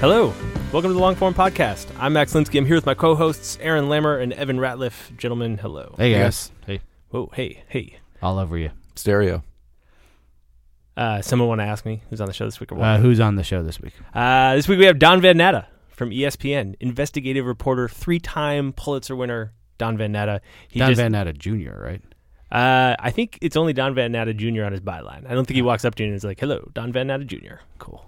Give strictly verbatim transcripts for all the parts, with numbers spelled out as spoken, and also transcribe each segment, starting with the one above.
Hello, welcome to the Longform Podcast. I'm Max Linsky. I'm here with my co-hosts, Aaron Lammer and Evan Ratliff. Gentlemen, hello. Hey, guys. Hey. Whoa, hey, hey. All over you. Stereo. Uh, someone want to ask me who's on the show this week or what? Uh, who's on the show this week? Uh, this week we have Don Van Natta from E S P N, investigative reporter, three-time Pulitzer winner, Don Van Natta. He Don just, Van Natta Junior, right? Uh, I think it's only Don Van Natta Junior on his byline. I don't think he walks up to you and is like, hello, Don Van Natta Junior Cool.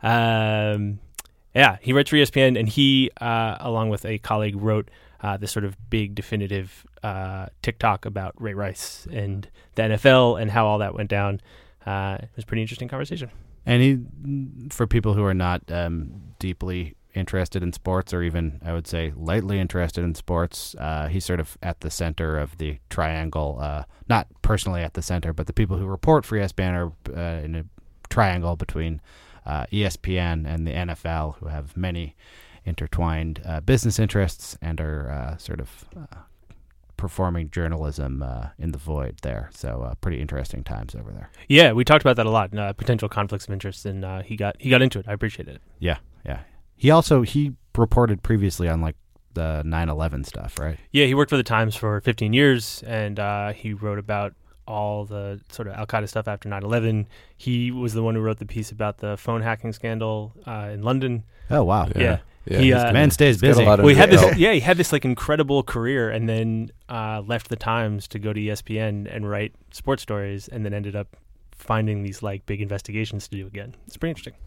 Um, yeah, he writes for E S P N, and he, uh, along with a colleague, wrote uh, this sort of big, definitive uh, TikTok about Ray Rice and the N F L and how all that went down. Uh, it was a pretty interesting conversation. And he, for people who are not um, deeply interested in sports, or even, I would say, lightly interested in sports, uh, he's sort of at the center of the triangle. Uh, not personally at the center, but the people who report for E S P N are uh, in a triangle between uh, E S P N and the N F L, who have many intertwined uh, business interests and are uh, sort of uh, performing journalism uh, in the void there. So uh, pretty interesting times over there. Yeah, we talked about that a lot, uh, potential conflicts of interest, and uh, he got he got into it. I appreciate it. Yeah, yeah. He also, he reported previously on like the nine eleven stuff, right? Yeah, he worked for the Times for fifteen years, and uh, he wrote about all the sort of Al-Qaeda stuff after nine eleven. He was the one who wrote the piece about the phone hacking scandal uh, in London. Oh, wow. Yeah. yeah. Yeah, he, uh, the man stays busy. Well, he had this, yeah, he had this like incredible career, and then uh, left the Times to go to E S P N and write sports stories, and then ended up finding these like big investigations to do again. It's pretty interesting.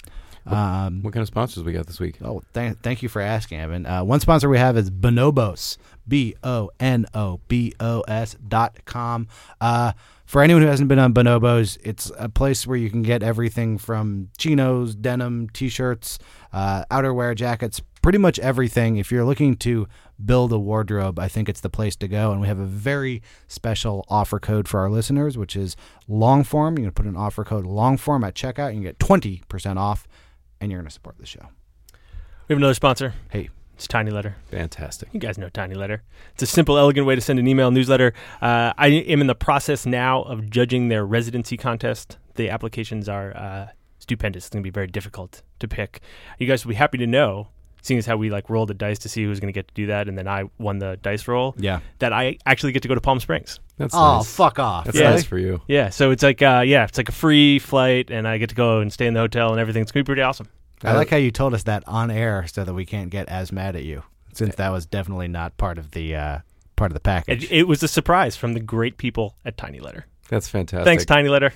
Um, what kind of sponsors we got this week? Oh, th- thank you for asking, Evan. Uh, one sponsor we have is Bonobos, B O N O B O S dot com. Uh, for anyone who hasn't been on Bonobos, it's a place where you can get everything from chinos, denim, T-shirts, uh, outerwear, jackets, pretty much everything. If you're looking to build a wardrobe, I think it's the place to go. And we have a very special offer code for our listeners, which is Longform. You can put an offer code Longform at checkout. You can get twenty percent off. And you're going to support the show. We have another sponsor. Hey. It's Tiny Letter. Fantastic. You guys know Tiny Letter. It's a simple, elegant way to send an email newsletter. Uh, I am in the process now of judging their residency contest. The applications are uh, stupendous. It's going to be very difficult to pick. You guys will be happy to know, seeing as how we like rolled the dice to see who was going to get to do that, and then I won the dice roll, yeah. that I actually get to go to Palm Springs. That's oh, nice. fuck off. That's yeah. nice for you. Yeah, so it's like, uh, yeah, it's like a free flight, and I get to go and stay in the hotel and everything. It's going to be pretty awesome. I like how you told us that on air so that we can't get as mad at you, since that was definitely not part of the uh, part of the package. It, it was a surprise from the great people at Tiny Letter. That's fantastic. Thanks, Tiny Letter.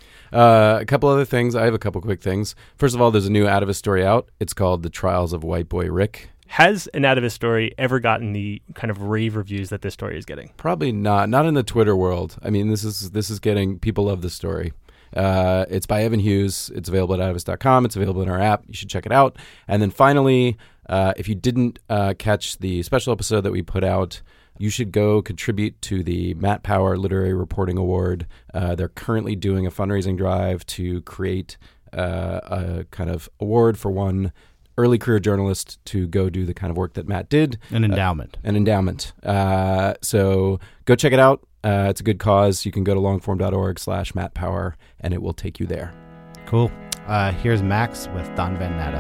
Uh, a couple other things. I have a couple quick things. First of all, there's a new Atavist story out. It's called The Trials of White Boy Rick. Has an Atavist story ever gotten the kind of rave reviews that this story is getting? Probably not. Not in the Twitter world. I mean, this is this is getting people love this story. Uh, it's by Evan Hughes. It's available at atavist dot com. It's available in our app. You should check it out. And then finally, uh, if you didn't uh, catch the special episode that we put out, you should go contribute to the Matt Power Literary Reporting Award. Uh, they're currently doing a fundraising drive to create uh, a kind of award for one early career journalist to go do the kind of work that Matt did. An endowment. Uh, an endowment. Uh, so go check it out. Uh, it's a good cause. You can go to longform.org slash Matt Power, and it will take you there. Cool. Uh, here's Max with Don Van Natta.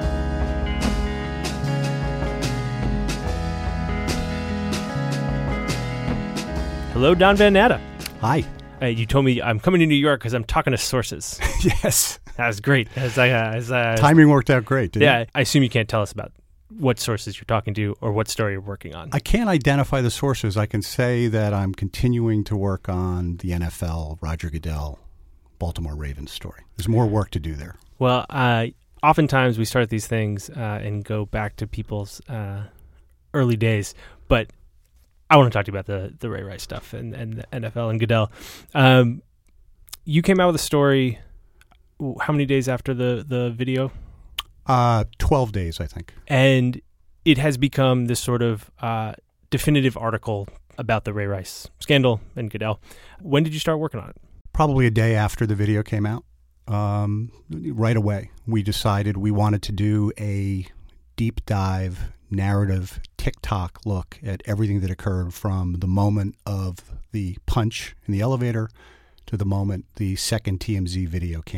Hello, Don Van Natta. Hi. Uh, you told me I'm coming to New York because I'm talking to sources. Yes. That was great. As I, uh, as, uh, Timing worked out great, didn't yeah, it? I assume you can't tell us about what sources you're talking to or what story you're working on. I can't identify the sources. I can say that I'm continuing to work on the N F L, Roger Goodell, Baltimore Ravens story. There's more work to do there. Well, uh, oftentimes we start these things uh, and go back to people's uh, early days, but I want to talk to you about the, the Ray Rice stuff and, and the N F L and Goodell. Um, you came out with a story how many days after the, the video? Uh, twelve days, I think. And it has become this sort of uh, definitive article about the Ray Rice scandal and Goodell. When did you start working on it? Probably a day after the video came out. Um, right away, we decided we wanted to do a deep dive, narrative, TikTok look at everything that occurred from the moment of the punch in the elevator to the moment the second T M Z video came out.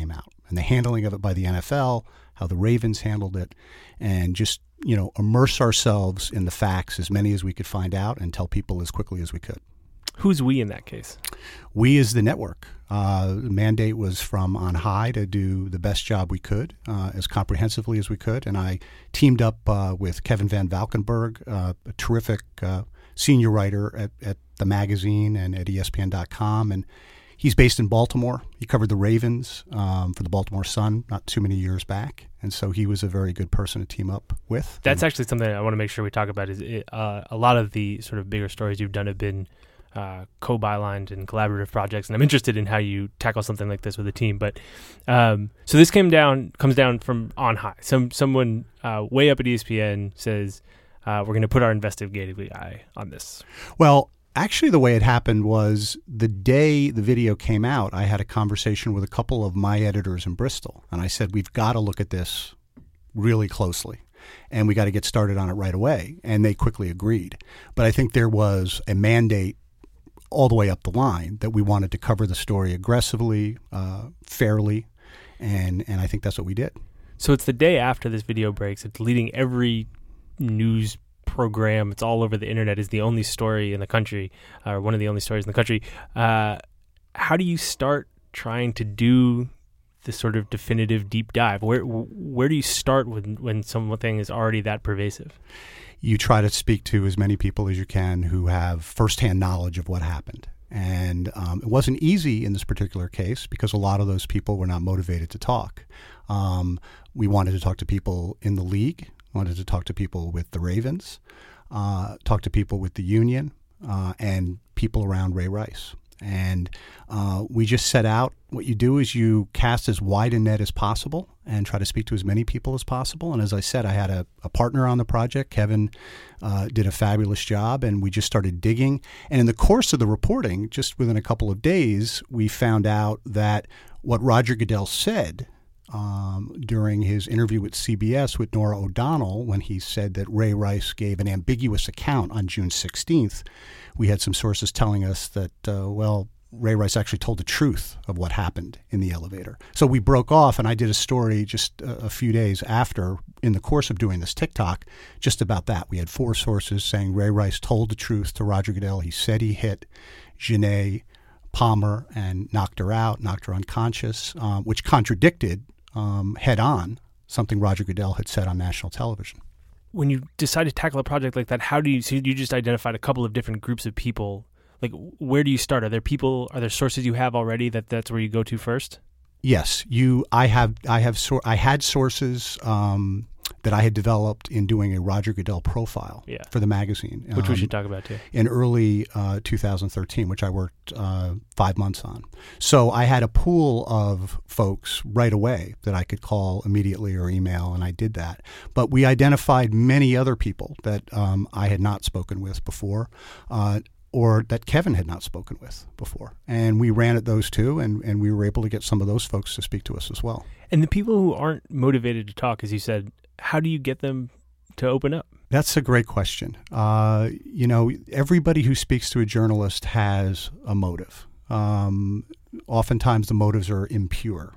and the handling of it by the N F L, how the Ravens handled it, and just, you know, immerse ourselves in the facts, as many as we could find out, and tell people as quickly as we could. Who's we in that case? We as the network. Uh, the mandate was from on high to do the best job we could, uh, as comprehensively as we could. And I teamed up uh, with Kevin Van Valkenburg, uh, a terrific uh, senior writer at, at the magazine and at E S P N dot com. And he's based in Baltimore. He covered the Ravens um, for the Baltimore Sun not too many years back. And so he was a very good person to team up with. That's and, actually something I want to make sure we talk about. Is it, uh, a lot of the sort of bigger stories you've done have been Uh, co-bylined and collaborative projects, and I'm interested in how you tackle something like this with a team. But um, so this came down, comes down from on high. Some someone uh, way up at E S P N says uh, we're going to put our investigative eye on this. Well, actually, the way it happened was the day the video came out, I had a conversation with a couple of my editors in Bristol, and I said, we've got to look at this really closely, and we got to get started on it right away. And they quickly agreed. But I think there was a mandate all the way up the line that we wanted to cover the story aggressively, uh, fairly, and and I think that's what we did. So it's the day after this video breaks. It's leading every news program. It's all over the internet. Is the only story in the country, or one of the only stories in the country. Uh, how do you start trying to do this sort of definitive deep dive? Where where do you start when when something is already that pervasive? You try to speak to as many people as you can who have firsthand knowledge of what happened. And um, it wasn't easy in this particular case because a lot of those people were not motivated to talk. Um, we wanted to talk to people in the league, wanted to talk to people with the Ravens, uh, talk to people with the union, uh, and people around Ray Rice. And uh, we just set out, what you do is you cast as wide a net as possible and try to speak to as many people as possible. And as I said, I had a, a partner on the project. Kevin uh, did a fabulous job, and we just started digging. And in the course of the reporting, just within a couple of days, we found out that what Roger Goodell said um, during his interview with C B S with Norah O'Donnell, when he said that Ray Rice gave an ambiguous account on June sixteenth, we had some sources telling us that, uh, well, Ray Rice actually told the truth of what happened in the elevator. So we broke off, and I did a story just a, a few days after, in the course of doing this TikTok, just about that. We had four sources saying Ray Rice told the truth to Roger Goodell. He said he hit Janae Palmer and knocked her out, knocked her unconscious, um, which contradicted um, head on something Roger Goodell had said on national television. When you decide to tackle a project like that, how do you, so you just identified a couple of different groups of people. Like, where do you start? Are there people, are there sources you have already that that's where you go to first? Yes, you, I have, I have, so, I had sources um, that I had developed in doing a Roger Goodell profile yeah. for the magazine. Which um, we should talk about too. In early uh, two thousand thirteen, which I worked uh, five months on. So I had a pool of folks right away that I could call immediately or email, and I did that. But we identified many other people that um, I had not spoken with before, uh, or that Kevin had not spoken with before. And we ran at those two, and, and we were able to get some of those folks to speak to us as well. And the people who aren't motivated to talk, as you said, how do you get them to open up? That's a great question. Uh, you know, everybody who speaks to a journalist has a motive. Um, oftentimes the motives are impure.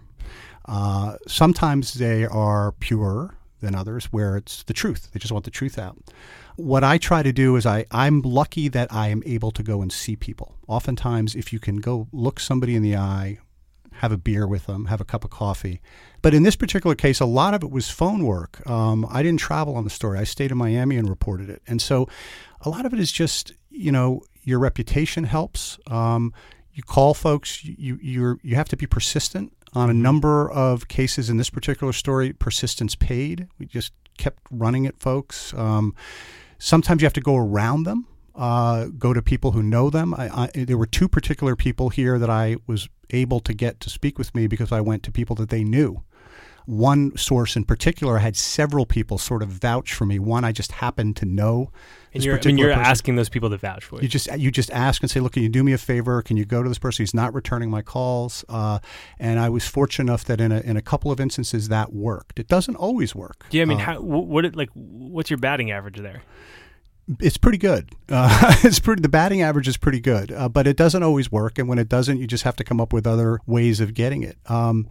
Uh, sometimes they are purer than others, where it's the truth. They just want the truth out. What I try to do is I, I'm lucky that I am able to go and see people. Oftentimes, if you can go look somebody in the eye, have a beer with them, have a cup of coffee. But in this particular case, a lot of it was phone work. Um, I didn't travel on the story. I stayed in Miami and reported it. And so a lot of it is just, you know, your reputation helps. Um, you call folks. You you're, you have to be persistent. On a number of cases in this particular story, persistence paid. We just kept running at folks. Um, sometimes you have to go around them, uh, go to people who know them. I, I, there were two particular people here that I was able to get to speak with me because I went to people that they knew. One source in particular had several people sort of vouch for me. One I just happened to know. And you're, I mean, you're asking those people to vouch for you. You just you just ask and say, look, can you do me a favor? Can you go to this person? He's not returning my calls. Uh, and I was fortunate enough that in a in a couple of instances that worked. It doesn't always work. Yeah, I mean, uh, how, what it, like what's your batting average there? It's pretty good. Uh, it's pretty. The batting average is pretty good, uh, but it doesn't always work. And when it doesn't, you just have to come up with other ways of getting it. Um,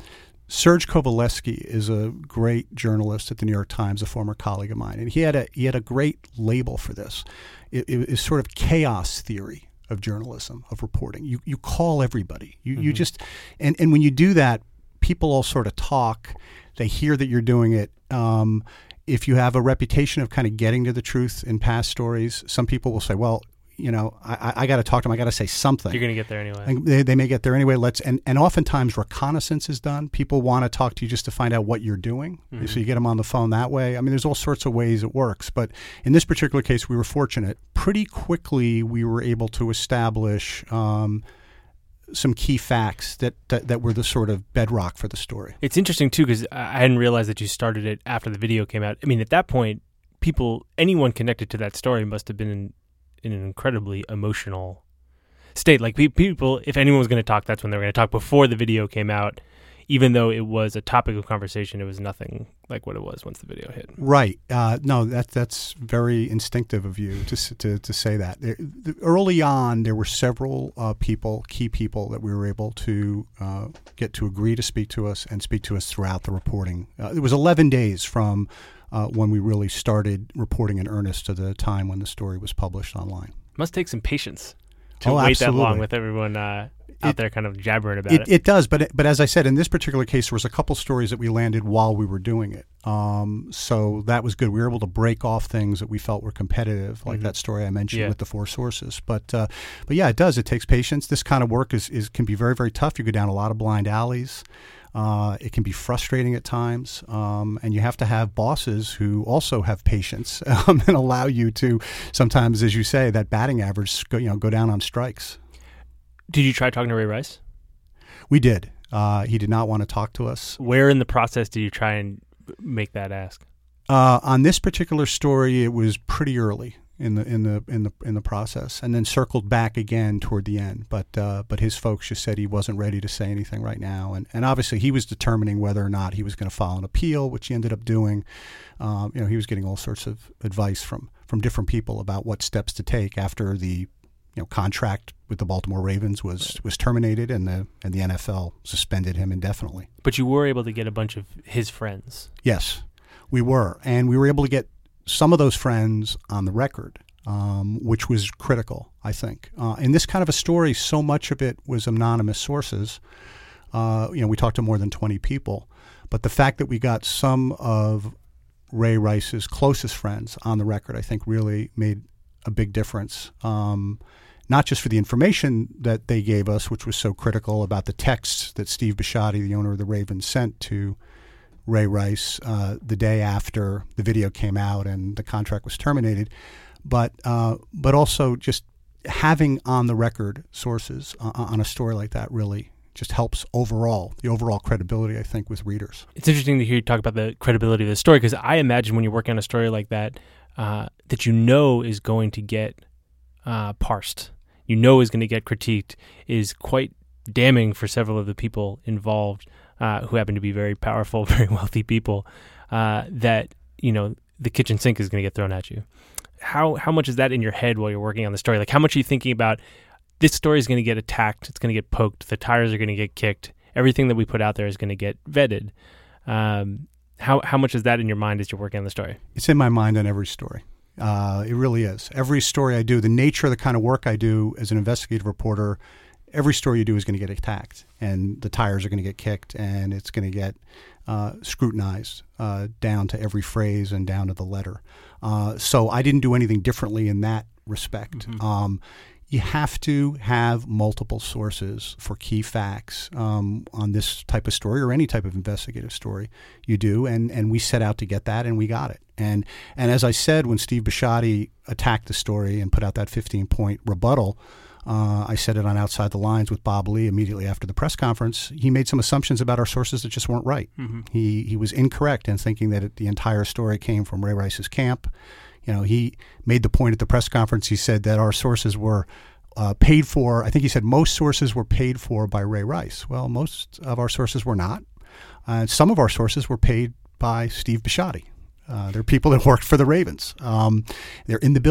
Serge Kovaleski is a great journalist at the New York Times, a former colleague of mine, and he had a he had a great label for this. It, it is sort of chaos theory of journalism, of reporting. You you call everybody. You mm-hmm. you just and, and when you do that, people all sort of talk. They hear that you're doing it. Um, if you have a reputation of kind of getting to the truth in past stories, some people will say, well, you know, I, I got to talk to them. I got to say something. You're going to get there anyway. And they, they may get there anyway. Let's and, and oftentimes reconnaissance is done. People want to talk to you just to find out what you're doing. Mm-hmm. So you get them on the phone that way. I mean, there's all sorts of ways it works. But in this particular case, we were fortunate. Pretty quickly, we were able to establish um, some key facts that, that that were the sort of bedrock for the story. It's interesting too because I hadn't realized that you started it after the video came out. I mean, at that point, people, anyone connected to that story must have been in, in an incredibly emotional state. Like pe- people, if anyone was going to talk, that's when they were going to talk. Before the video came out, even though it was a topic of conversation, it was nothing like what it was once the video hit. Right. Uh, no, that that's very instinctive of you to to, to say that. There, the, early on, there were several uh, people, key people, that we were able to uh, get to agree to speak to us and speak to us throughout the reporting. Uh, it was eleven days from uh, when we really started reporting in earnest to the time when the story was published online. Must take some patience to oh, wait absolutely. that long with everyone uh, out it, there kind of jabbering about it, it. It does, but but as I said, in this particular case, there was a couple stories that we landed while we were doing it. Um, so that was good. We were able to break off things that we felt were competitive, like mm-hmm. that story I mentioned yeah. with the four sources. But uh, but yeah, it does. It takes patience. This kind of work is, is can be very, very tough. You go down a lot of blind alleys. Uh, it can be frustrating at times, um, and you have to have bosses who also have patience um, and allow you to sometimes, as you say, that batting average go, you know, go down on strikes. Did you try talking to Ray Rice? We did. Uh, he did not want to talk to us. Where in the process did you try and make that ask? Uh, on this particular story, it was pretty early in the in the in the in the process, and then circled back again toward the end. But uh, but his folks just said he wasn't ready to say anything right now, and and obviously he was determining whether or not he was going to file an appeal, which he ended up doing. Um, you know, he was getting all sorts of advice from from different people about what steps to take after the you know contract with the Baltimore Ravens was was terminated, and the and the N F L suspended him indefinitely. But you were able to get a bunch of his friends. Yes, we were, and we were able to get some of those friends on the record, um, which was critical, I think. Uh, in this kind of a story, so much of it was anonymous sources. Uh, you know, we talked to more than twenty people, but the fact that we got some of Ray Rice's closest friends on the record, I think, really made a big difference. Um, not just for the information that they gave us, which was so critical about the texts that Steve Bisciotti, the owner of the Ravens, sent to Ray Rice uh, the day after the video came out and the contract was terminated, but uh, but also just having on the record sources uh, on a story like that really just helps overall, the overall credibility, I think, with readers. It's interesting to hear you talk about the credibility of the story, because I imagine when you're working on a story like that, uh, that you know is going to get uh, parsed, you know is going to get critiqued, is quite damning for several of the people involved. Uh, who happen to be very powerful, very wealthy people, uh, that, you know, the kitchen sink is going to get thrown at you. How how much is that in your head while you're working on the story? Like, how much are you thinking about, this story is going to get attacked, it's going to get poked, the tires are going to get kicked, everything that we put out there is going to get vetted. Um, how how much is that in your mind as you're working on the story? It's in my mind on every story. Uh, it really is. Every story I do, the nature of the kind of work I do as an investigative reporter, every story you do is going to get attacked, and the tires are going to get kicked, and it's going to get uh, scrutinized uh, down to every phrase and down to the letter. Uh, so I didn't do anything differently in that respect. Mm-hmm. Um, you have to have multiple sources for key facts um, on this type of story or any type of investigative story. You do, and, and we set out to get that, and we got it. And and as I said, when Steve Bisciotti attacked the story and put out that fifteen-point rebuttal, Uh, I said it on Outside the Lines with Bob Lee immediately after the press conference. He made some assumptions about our sources that just weren't right. Mm-hmm. He he was incorrect in thinking that it, the entire story came from Ray Rice's camp. You know, he made the point at the press conference. He said that our sources were uh, paid for. I think he said most sources were paid for by Ray Rice. Well, most of our sources were not. Uh, some of our sources were paid by Steve Bisciotti. Uh, they're people that worked for the Ravens. Um, they're in the building.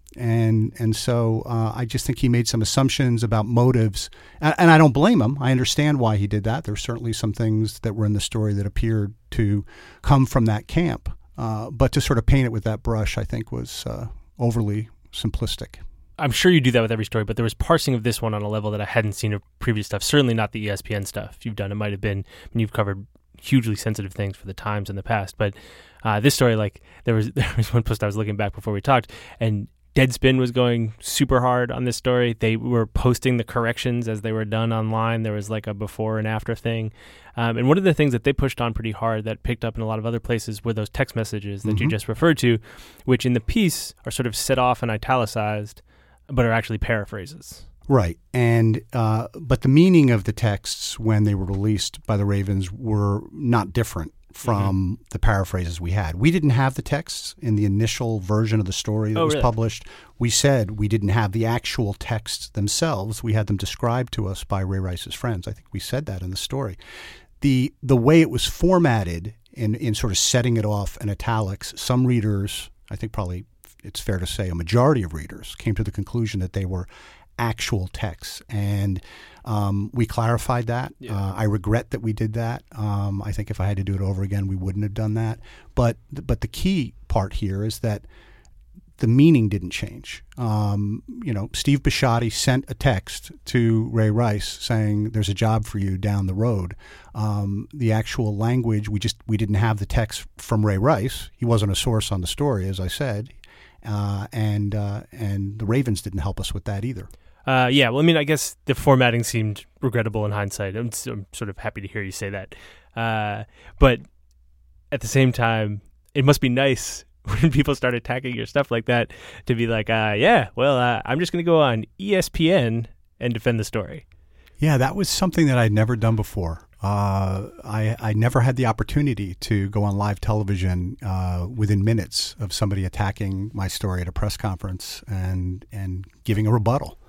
And and so uh, I just think he made some assumptions about motives. And, and I don't blame him. I understand why he did that. There's certainly some things that were in the story that appeared to come from that camp. Uh, but to sort of paint it with that brush, I think, was uh, overly simplistic. I'm sure you do that with every story, but there was parsing of this one on a level that I hadn't seen of previous stuff. Certainly not the E S P N stuff you've done. It might have been, I mean, you've covered hugely sensitive things for the Times in the past. But uh, this story, like, there was there was one post I was looking back before we talked, and Deadspin was going super hard on this story. They were posting the corrections as they were done online. There was like a before and after thing. Um, and one of the things that they pushed on pretty hard that picked up in a lot of other places were those text messages that mm-hmm. you just referred to, which in the piece are sort of set off and italicized, but are actually paraphrases. Right. And uh, but the meaning of the texts when they were released by the Ravens were not different from mm-hmm. the paraphrases we had. We didn't have the texts in the initial version of the story that oh, was really? published. We said we didn't have the actual texts themselves. We had them described to us by Ray Rice's friends. I think we said that in the story. The the way it was formatted in, in sort of setting it off in italics, some readers, I think probably it's fair to say a majority of readers, came to the conclusion that they were actual texts. And um, we clarified that. Yeah. Uh, I regret that we did that. Um, I think if I had to do it over again, we wouldn't have done that. But but the key part here is that the meaning didn't change. Um, you know, Steve Bisciotti sent a text to Ray Rice saying, "There's a job for you down the road." Um, the actual language, we just we didn't have the text from Ray Rice. He wasn't a source on the story, as I said, uh, and uh, and the Ravens didn't help us with that either. Uh, yeah, well, I mean, I guess the formatting seemed regrettable in hindsight. I'm, I'm sort of happy to hear you say that. Uh, but at the same time, it must be nice when people start attacking your stuff like that to be like, uh, yeah, well, uh, I'm just going to go on E S P N and defend the story. Yeah, that was something that I'd never done before. Uh, I, I never had the opportunity to go on live television uh, within minutes of somebody attacking my story at a press conference and, and giving a rebuttal.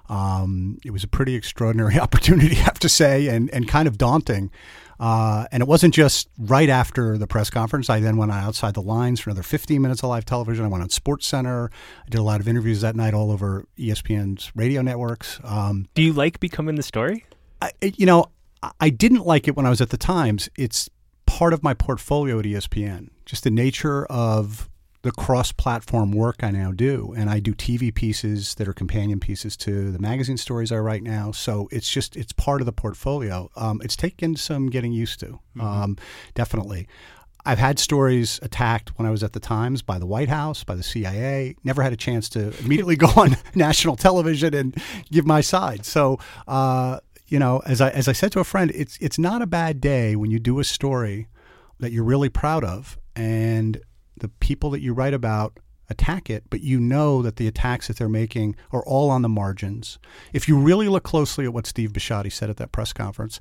Um, it was a pretty extraordinary opportunity, I have to say, and, and kind of daunting. Uh, and it wasn't just right after the press conference. I then went on Outside the Lines for another fifteen minutes of live television. I went on SportsCenter. I did a lot of interviews that night all over E S P N's radio networks. Um, Do you like becoming the story? I, you know, I didn't like it when I was at the Times. It's part of my portfolio at E S P N, just the nature of the cross-platform work I now do. And I do T V pieces that are companion pieces to the magazine stories I write now. So it's just, it's part of the portfolio. Um, it's taken some getting used to, mm-hmm. um, definitely. I've had stories attacked when I was at the Times by the White House, by the C I A. Never had a chance to immediately go on national television and give my side. So, uh, you know, as I as I said to a friend, it's it's not a bad day when you do a story that you're really proud of and the people that you write about attack it, but you know that the attacks that they're making are all on the margins. If you really look closely at what Steve Bisciotti said at that press conference,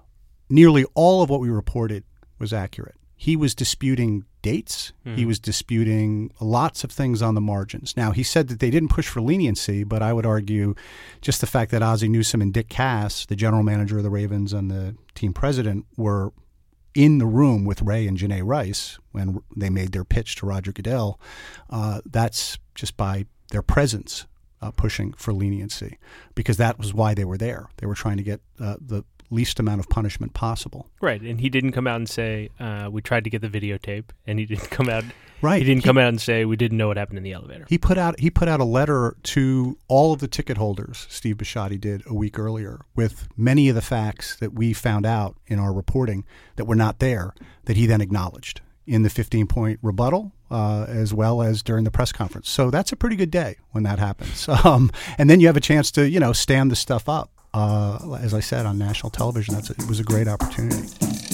nearly all of what we reported was accurate. He was disputing dates. Mm-hmm. He was disputing lots of things on the margins. Now, he said that they didn't push for leniency, but I would argue just the fact that Ozzie Newsome and Dick Cass, the general manager of the Ravens and the team president, were in the room with Ray and Janae Rice when they made their pitch to Roger Goodell, uh, that's just by their presence uh, pushing for leniency, because that was why they were there. They were trying to get uh, the least amount of punishment possible. Right, and he didn't come out and say, uh, we tried to get the videotape, and he didn't come out Right. He didn't he, come out and say, we didn't know what happened in the elevator. He put out he put out a letter to all of the ticket holders, Steve Bisciotti did a week earlier, with many of the facts that we found out in our reporting that were not there, that he then acknowledged in the fifteen-point rebuttal, uh, as well as during the press conference. So that's a pretty good day when that happens. Um, and then you have a chance to, you know, stand the stuff up. Uh, as I said, on national television, that's a, it was a great opportunity.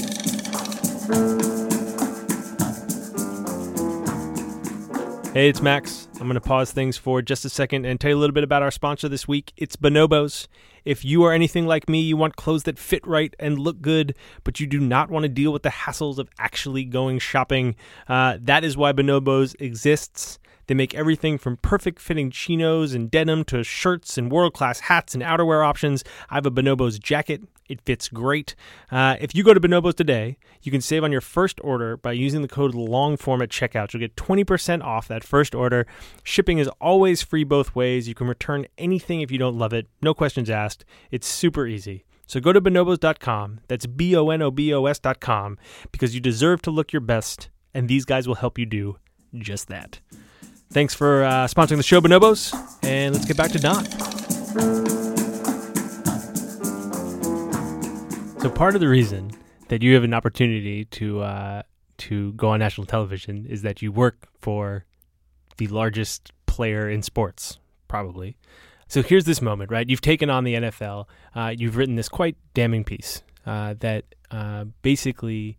Hey, it's Max. I'm going to pause things for just a second and tell you a little bit about our sponsor this week. It's Bonobos. If you are anything like me, you want clothes that fit right and look good, but you do not want to deal with the hassles of actually going shopping, uh, that is why Bonobos exists. They make everything from perfect fitting chinos and denim to shirts and world-class hats and outerwear options. I have a Bonobos jacket. It fits great. Uh, if you go to Bonobos today, you can save on your first order by using the code LONGFORM at checkout. You'll get twenty percent off that first order. Shipping is always free both ways. You can return anything if you don't love it. No questions asked. It's super easy. So go to bonobos dot com. That's B O N O B O S dot com, because you deserve to look your best, and these guys will help you do just that. Thanks for uh, sponsoring the show, Bonobos, and let's get back to Don. So part of the reason that you have an opportunity to uh, to go on national television is that you work for the largest player in sports, probably. So here's this moment, right? You've taken on the N F L. Uh, you've written this quite damning piece uh, that uh, basically,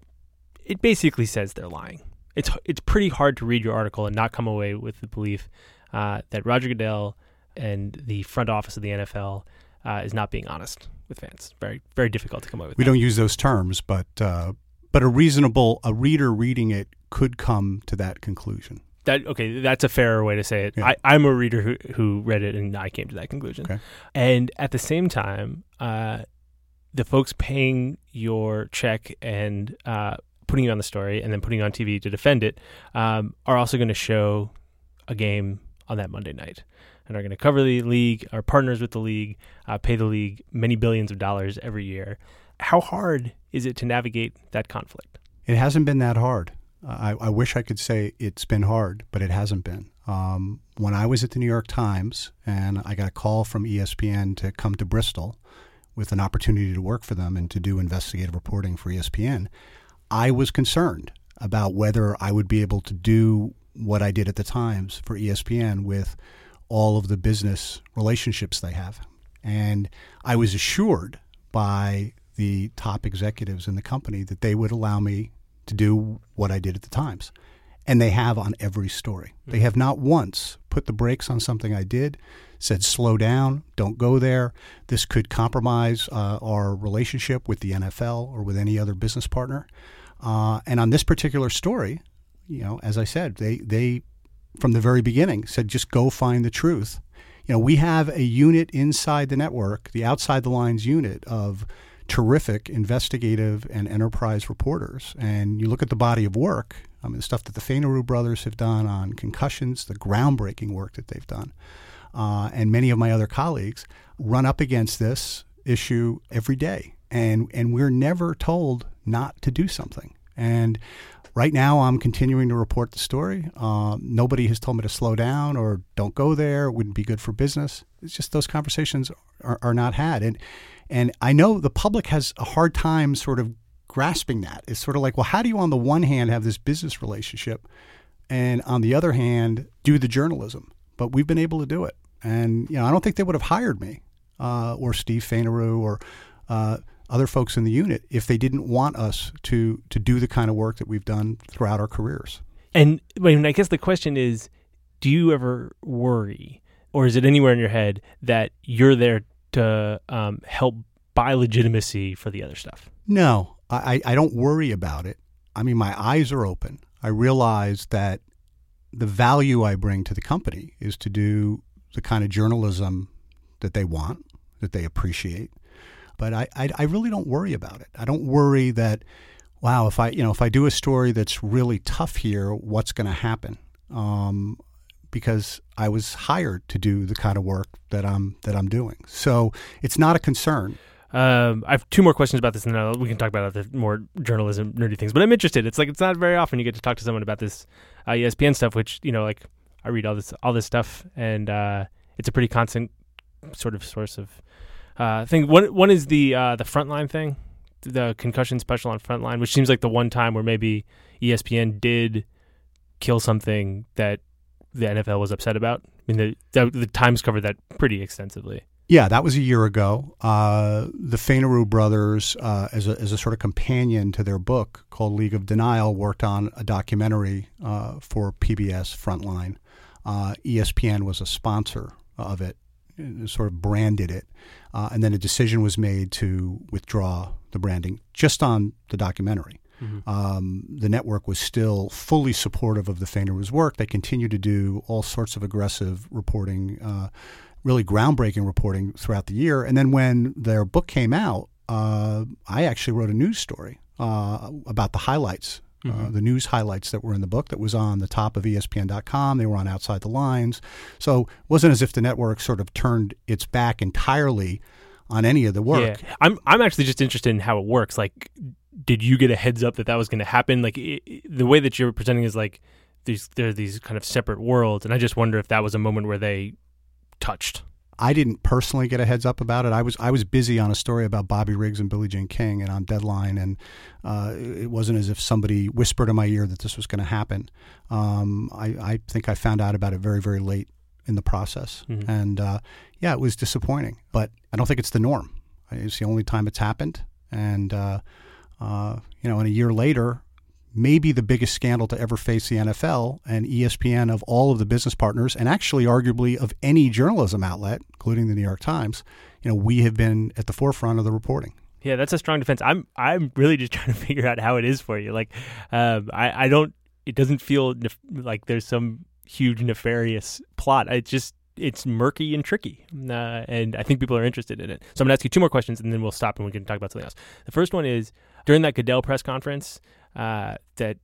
it basically says they're lying. It's it's pretty hard to read your article and not come away with the belief uh, that Roger Goodell and the front office of the N F L uh, is not being honest with fans. Very very difficult to come away with. We that. don't use those terms, but uh, but a reasonable a reader reading it could come to that conclusion. That okay, that's a fairer way to say it. Yeah. I, I'm a reader who who read it, and I came to that conclusion. Okay. And at the same time, uh, the folks paying your check and uh, putting you on the story and then putting you on T V to defend it um, are also going to show a game on that Monday night and are going to cover the league, are partners with the league, uh, pay the league many billions of dollars every year. How hard is it to navigate that conflict? It hasn't been that hard. I, I wish I could say it's been hard, but it hasn't been. Um, when I was at the New York Times and I got a call from E S P N to come to Bristol with an opportunity to work for them and to do investigative reporting for E S P N, I was concerned about whether I would be able to do what I did at the Times for E S P N with all of the business relationships they have. And I was assured by the top executives in the company that they would allow me to do what I did at the Times. And they have on every story. Mm-hmm. They have not once put the brakes on something I did, said, slow down, don't go there. This could compromise uh, our relationship with the N F L or with any other business partner. Uh, and on this particular story, you know, as I said, they, they, from the very beginning, said, just go find the truth. You know, we have a unit inside the network, the Outside the Lines unit of terrific investigative and enterprise reporters. And you look at the body of work, I mean, the stuff that the Fainaru brothers have done on concussions, the groundbreaking work that they've done, uh, and many of my other colleagues run up against this issue every day. And, and we're never told not to do something. And right now I'm continuing to report the story. Uh, nobody has told me to slow down or don't go there. It wouldn't be good for business. It's just those conversations are, are not had. And And I know the public has a hard time sort of grasping that. It's sort of like, well, how do you on the one hand have this business relationship and on the other hand do the journalism? But we've been able to do it. And, you know, I don't think they would have hired me uh, or Steve Fainaru or uh, other folks in the unit if they didn't want us to to do the kind of work that we've done throughout our careers. And I mean, I guess the question is, do you ever worry, or is it anywhere in your head that you're there to um, help buy legitimacy for the other stuff? No, I, I don't worry about it. I mean, my eyes are open. I realize that the value I bring to the company is to do the kind of journalism that they want, that they appreciate. But I, I, I really don't worry about it. I don't worry that, wow, if I, you know, if I do a story that's really tough here, what's going to happen? Um, because I was hired to do the kind of work that I'm that I'm doing. So it's not a concern. Um, I have two more questions about this, and then we can talk about the more journalism nerdy things. But I'm interested. It's like it's not very often you get to talk to someone about this uh, E S P N stuff, which, you know, like I read all this all this stuff, and uh, it's a pretty constant sort of source of uh, thing. One one is the uh, the Frontline thing, the concussion special on Frontline, which seems like the one time where maybe E S P N did kill something that the N F L was upset about. I mean, the, the, the Times covered that pretty extensively. Yeah, that was a year ago. Uh, the Fainaru brothers, uh, as, a, as a sort of companion to their book called League of Denial, worked on a documentary uh, for P B S Frontline. Uh, E S P N was a sponsor of it, sort of branded it. Uh, and then a decision was made to withdraw the branding just on the documentary. Mm-hmm. Um, the network was still fully supportive of the Fainaru's work. They continue to do all sorts of aggressive reporting, uh, really groundbreaking reporting throughout the year. And then when their book came out, uh, I actually wrote a news story uh, about the highlights, mm-hmm. uh, the news highlights that were in the book that was on the top of E S P N dot com. They were on Outside the Lines. So it wasn't as if the network sort of turned its back entirely on any of the work. Yeah. I'm I'm actually just interested in how it works. Like, did you get a heads up that that was going to happen? Like, it, it, the way that you're presenting is like these there are these kind of separate worlds, and I just wonder if that was a moment where they touched. I didn't personally get a heads up about it. I was I was busy on a story about Bobby Riggs and Billie Jean King and on Deadline, and uh, it wasn't as if somebody whispered in my ear that this was going to happen. Um, I, I think I found out about it very, very late in the process. Mm-hmm. And uh, yeah, it was disappointing, but I don't think it's the norm. It's the only time it's happened. And, uh, uh, you know, and a year later, maybe the biggest scandal to ever face the N F L and E S P N of all of the business partners, and actually arguably of any journalism outlet, including the New York Times, you know, we have been at the forefront of the reporting. Yeah, that's a strong defense. I'm I'm really just trying to figure out how it is for you. Like, um, I, I don't, it doesn't feel nef- like there's some huge nefarious plot. It's just, it's murky and tricky. Uh, and I think people are interested in it. So I'm going to ask you two more questions and then we'll stop and we can talk about something else. The first one is, during that Goodell press conference, uh, that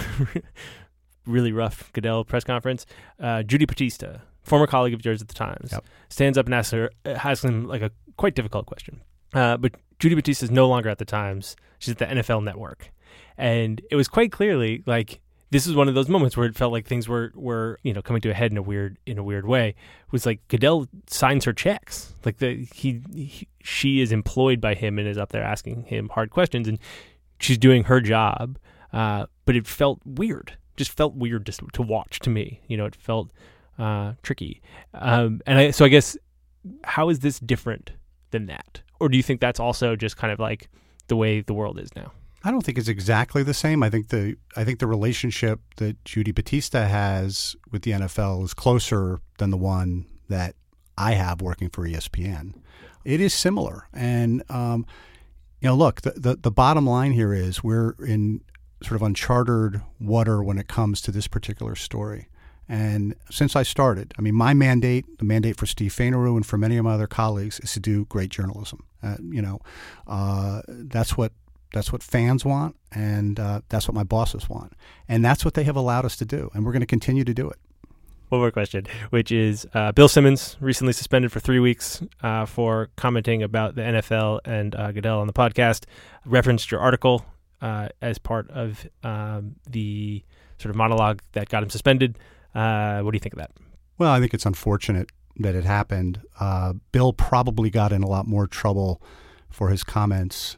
really rough Goodell press conference, uh, Judy Battista, former colleague of yours at the Times, yep. stands up and asks her, asks him like a quite difficult question. Uh, but Judy Battista is no longer at the Times. She's at the N F L Network. And it was quite clearly like, this is one of those moments where it felt like things were, were you know coming to a head in a weird in a weird way. It was like Goodell signs her checks, like the he, he she is employed by him and is up there asking him hard questions, and she's doing her job. Uh, but it felt weird, just felt weird just to watch to me. You know, it felt uh, tricky. Um, and I, so I guess how is this different than that, or do you think that's also just kind of like the way the world is now? I don't think it's exactly the same. I think the I think the relationship that Judy Battista has with the N F L is closer than the one that I have working for E S P N. It is similar, and um, you know, look, the, the the bottom line here is we're in sort of uncharted water when it comes to this particular story. And since I started, I mean, my mandate, the mandate for Steve Fainaru and for many of my other colleagues, is to do great journalism. Uh, you know, uh, that's what. That's what fans want, and uh, that's what my bosses want. And that's what they have allowed us to do, and we're going to continue to do it. One more question, which is uh, Bill Simmons recently suspended for three weeks uh, for commenting about the N F L and uh, Goodell on the podcast, referenced your article uh, as part of um, the sort of monologue that got him suspended. Uh, what do you think of that? Well, I think it's unfortunate that it happened. Uh, Bill probably got in a lot more trouble for his comments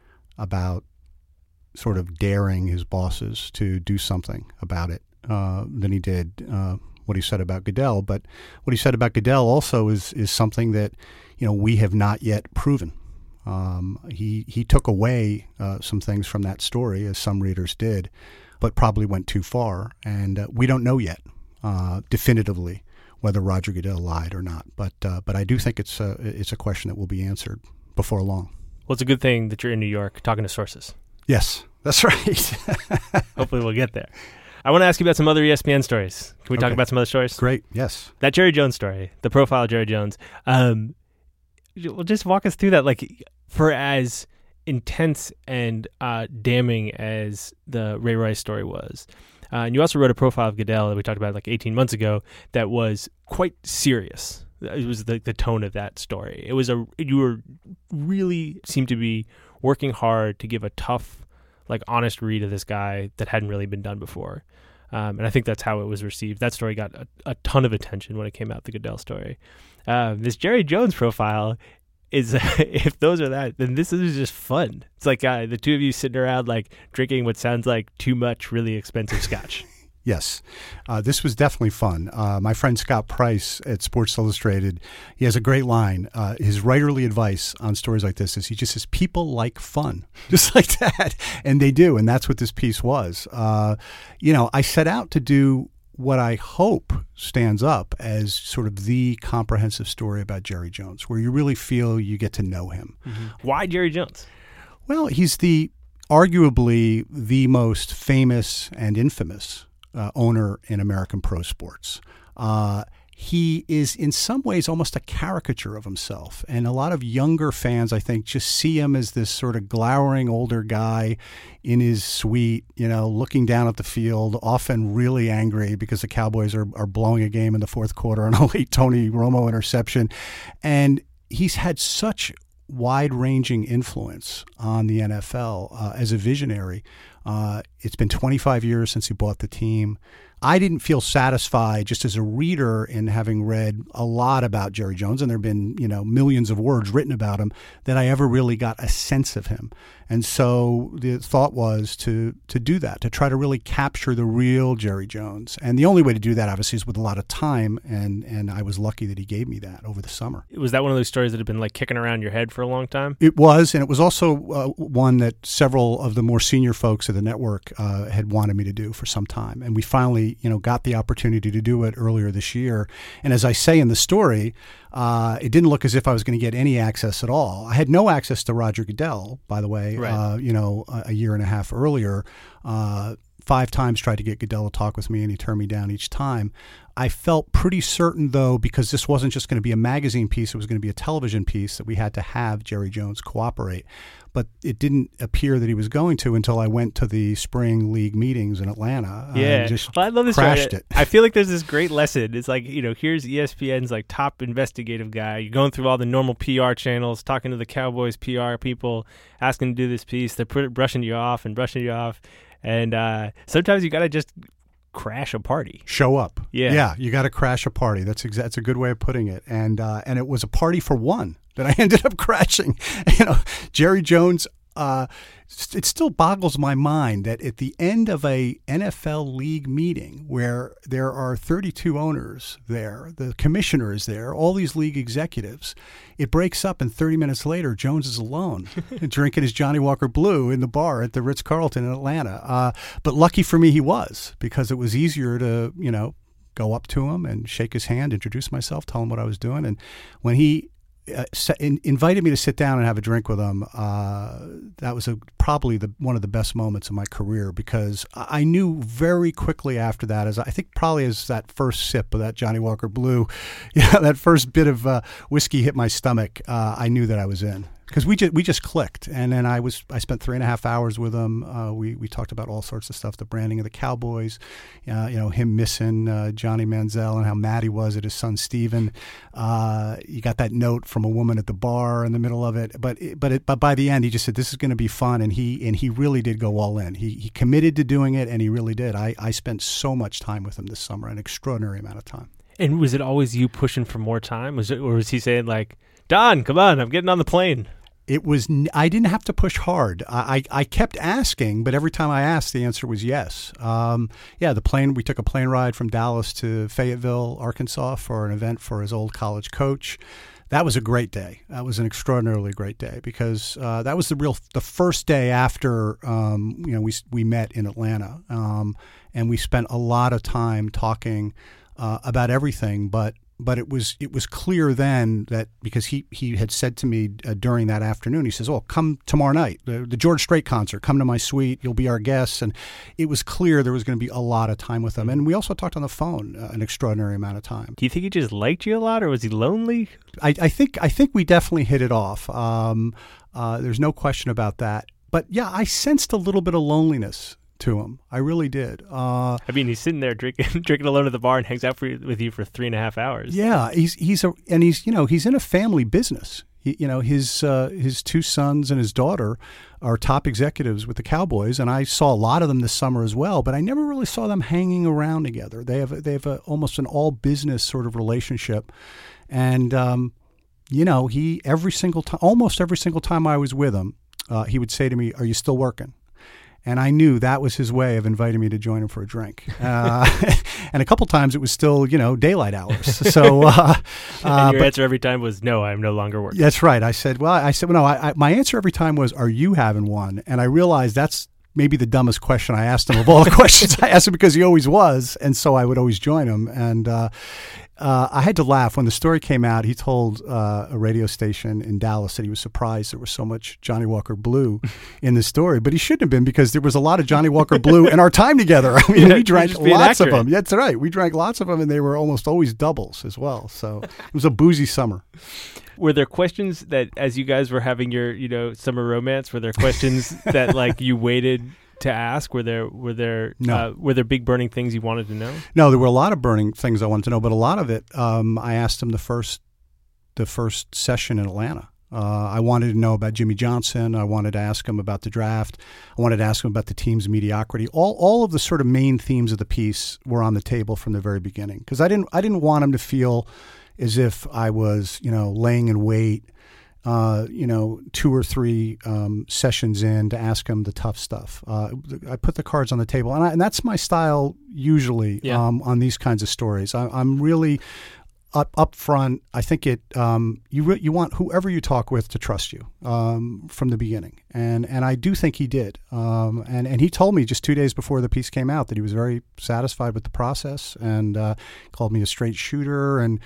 about sort of daring his bosses to do something about it uh, than he did uh, what he said about Goodell. But what he said about Goodell also is is something that, you know, we have not yet proven. Um, he he took away uh, some things from that story, as some readers did, but probably went too far. And uh, we don't know yet uh, definitively whether Roger Goodell lied or not. But uh, but I do think it's a, it's a question that will be answered before long. Well, it's a good thing that you're in New York talking to sources. Yes, that's right. Hopefully we'll get there. I want to ask you about some other E S P N stories. Can we okay. talk about some other stories? Great, yes. That Jerry Jones story, the profile of Jerry Jones. Um, well, just walk us through that. Like, for as intense and uh, damning as the Ray Rice story was, uh, and you also wrote a profile of Goodell that we talked about like eighteen months ago that was quite serious. It was the the tone of that story. It was a you were really seemed to be working hard to give a tough, like honest read of this guy that hadn't really been done before, um, and I think that's how it was received. That story got a, a ton of attention when it came out. The Goodell story. Uh, this Jerry Jones profile is if those are that, then this is just fun. It's like uh, the two of you sitting around like drinking what sounds like too much really expensive scotch. Yes, uh, this was definitely fun. Uh, my friend Scott Price at Sports Illustrated, he has a great line. Uh, his writerly advice on stories like this is he just says, people like fun, just like that. And they do. And that's what this piece was. Uh, you know, I set out to do what I hope stands up as sort of the comprehensive story about Jerry Jones, where you really feel you get to know him. Mm-hmm. Why Jerry Jones? Well, he's the arguably the most famous and infamous Uh, owner in American pro sports. Uh, he is in some ways almost a caricature of himself. And a lot of younger fans, I think, just see him as this sort of glowering older guy in his suite, you know, looking down at the field, often really angry because the Cowboys are, are blowing a game in the fourth quarter on a late Tony Romo interception. And he's had such wide-ranging influence on the N F L uh, as a visionary. Uh, it's been twenty-five years since he bought the team. I didn't feel satisfied just as a reader in having read a lot about Jerry Jones, and there have been, you know, millions of words written about him, that I ever really got a sense of him. And so the thought was to to do that, to try to really capture the real Jerry Jones. And the only way to do that, obviously, is with a lot of time, and, and I was lucky that he gave me that over the summer. Was that one of those stories that had been like kicking around your head for a long time? It was, and it was also uh, one that several of the more senior folks at the network uh, had wanted me to do for some time. And we finally, you know, got the opportunity to do it earlier this year. And as I say in the story, uh, it didn't look as if I was going to get any access at all. I had no access to Roger Goodell, by the way, right. uh, you know, a, a year and a half earlier. Uh, five times tried to get Goodell to talk with me, and he turned me down each time. I felt pretty certain, though, because this wasn't just going to be a magazine piece, it was going to be a television piece, that we had to have Jerry Jones cooperate. But it didn't appear that he was going to until I went to the spring league meetings in Atlanta. Yeah, and just well, I love this. Crashed story. it. I feel like there's this great lesson. It's like, you know, here's E S P N's like top investigative guy. You're going through all the normal P R channels, talking to the Cowboys P R people, asking to do this piece. They're pr- brushing you off and brushing you off. And uh, sometimes you got to just crash a party. Show up. Yeah. Yeah, you got to crash a party. That's exa- that's a good way of putting it. And uh, and it was a party for one that I ended up crashing. You know, Jerry Jones, uh, it still boggles my mind that at the end of a N F L league meeting where there are thirty-two owners there, the commissioner is there, all these league executives, it breaks up and thirty minutes later, Jones is alone drinking his Johnny Walker Blue in the bar at the Ritz-Carlton in Atlanta. Uh, but lucky for me he was, because it was easier to, you know, go up to him and shake his hand, introduce myself, tell him what I was doing. And when he Uh, in, invited me to sit down and have a drink with him, uh, that was a, probably the, one of the best moments of my career, because I knew very quickly after that, as I think probably as that first sip of that Johnny Walker Blue, you know, that first bit of uh, whiskey hit my stomach, uh, I knew that I was in. Because we just we just clicked, and then I was I spent three and a half hours with him. Uh, we we talked about all sorts of stuff, the branding of the Cowboys, uh, you know, him missing uh, Johnny Manziel and how mad he was at his son Steven. Uh, you got that note from a woman at the bar in the middle of it, but it, but it, but by the end he just said this is going to be fun, and he and he really did go all in. He he committed to doing it, and he really did. I I spent so much time with him this summer, an extraordinary amount of time. And was it always you pushing for more time? Was it, or was he saying like, Don, come on, I'm getting on the plane? It was. I didn't have to push hard. I, I, I kept asking, but every time I asked, the answer was yes. Um, yeah, the plane. We took a plane ride from Dallas to Fayetteville, Arkansas, for an event for his old college coach. That was a great day. That was an extraordinarily great day, because uh, that was the real the first day after um, you know we we met in Atlanta, um, and we spent a lot of time talking uh, about everything, but. But it was it was clear then that, because he, he had said to me uh, during that afternoon, he says, "Oh, come tomorrow night, the, the George Strait concert. Come to my suite. You'll be our guests." And it was clear there was going to be a lot of time with him. And we also talked on the phone uh, an extraordinary amount of time. Do you think he just liked you a lot, or was he lonely? I, I think I think we definitely hit it off. Um, uh, there's no question about that. But yeah, I sensed a little bit of loneliness to him. I really did. Uh, I mean, he's sitting there drinking, drinking alone at the bar and hangs out for, with you for three and a half hours. Yeah, he's he's a and he's you know he's in a family business. He, you know his uh, his two sons and his daughter are top executives with the Cowboys, and I saw a lot of them this summer as well. But I never really saw them hanging around together. They have they have a, almost an all business sort of relationship, and um, you know he every single time, almost every single time I was with him, uh, he would say to me, "Are you still working?" And I knew that was his way of inviting me to join him for a drink. Uh, and a couple times it was still, you know, daylight hours. So, uh, and uh, your but, answer every time was, "No, I'm no longer working." That's right. I said, well, I said, well, no, I, I, my answer every time was, "Are you having one?" And I realized that's maybe the dumbest question I asked him of all the questions I asked him, because he always was. And so I would always join him. And, uh, uh, I had to laugh when the story came out. He told uh, a radio station in Dallas that he was surprised there was so much Johnny Walker Blue in the story, but he shouldn't have been because there was a lot of Johnny Walker Blue in our time together. I mean, Yeah, we drank just being lots of accurate. them. Yeah, that's right. We drank lots of them, and they were almost always doubles as well. So it was a boozy summer. Were there questions that, as you guys were having your, you know, summer romance, were there questions that like you waited to ask? Were there were there No. uh, were there big burning things you wanted to know? No, there were a lot of burning things I wanted to know, but a lot of it, um, I asked him the first, the first session in Atlanta. Uh, I wanted to know about Jimmy Johnson. I wanted to ask him about the draft. I wanted to ask him about the team's mediocrity. All, all of the sort of main themes of the piece were on the table from the very beginning because I didn't, I didn't want him to feel as if I was, you know, laying in wait. Uh, you know, two or three um, sessions in to ask him the tough stuff. Uh, I put the cards on the table, and, I, and that's my style usually Yeah. um, on these kinds of stories. I, I'm really up up front. I think it um, you re- you want whoever you talk with to trust you um, from the beginning, and and I do think he did. Um, and and he told me just two days before the piece came out that he was very satisfied with the process, and uh, called me a straight shooter. And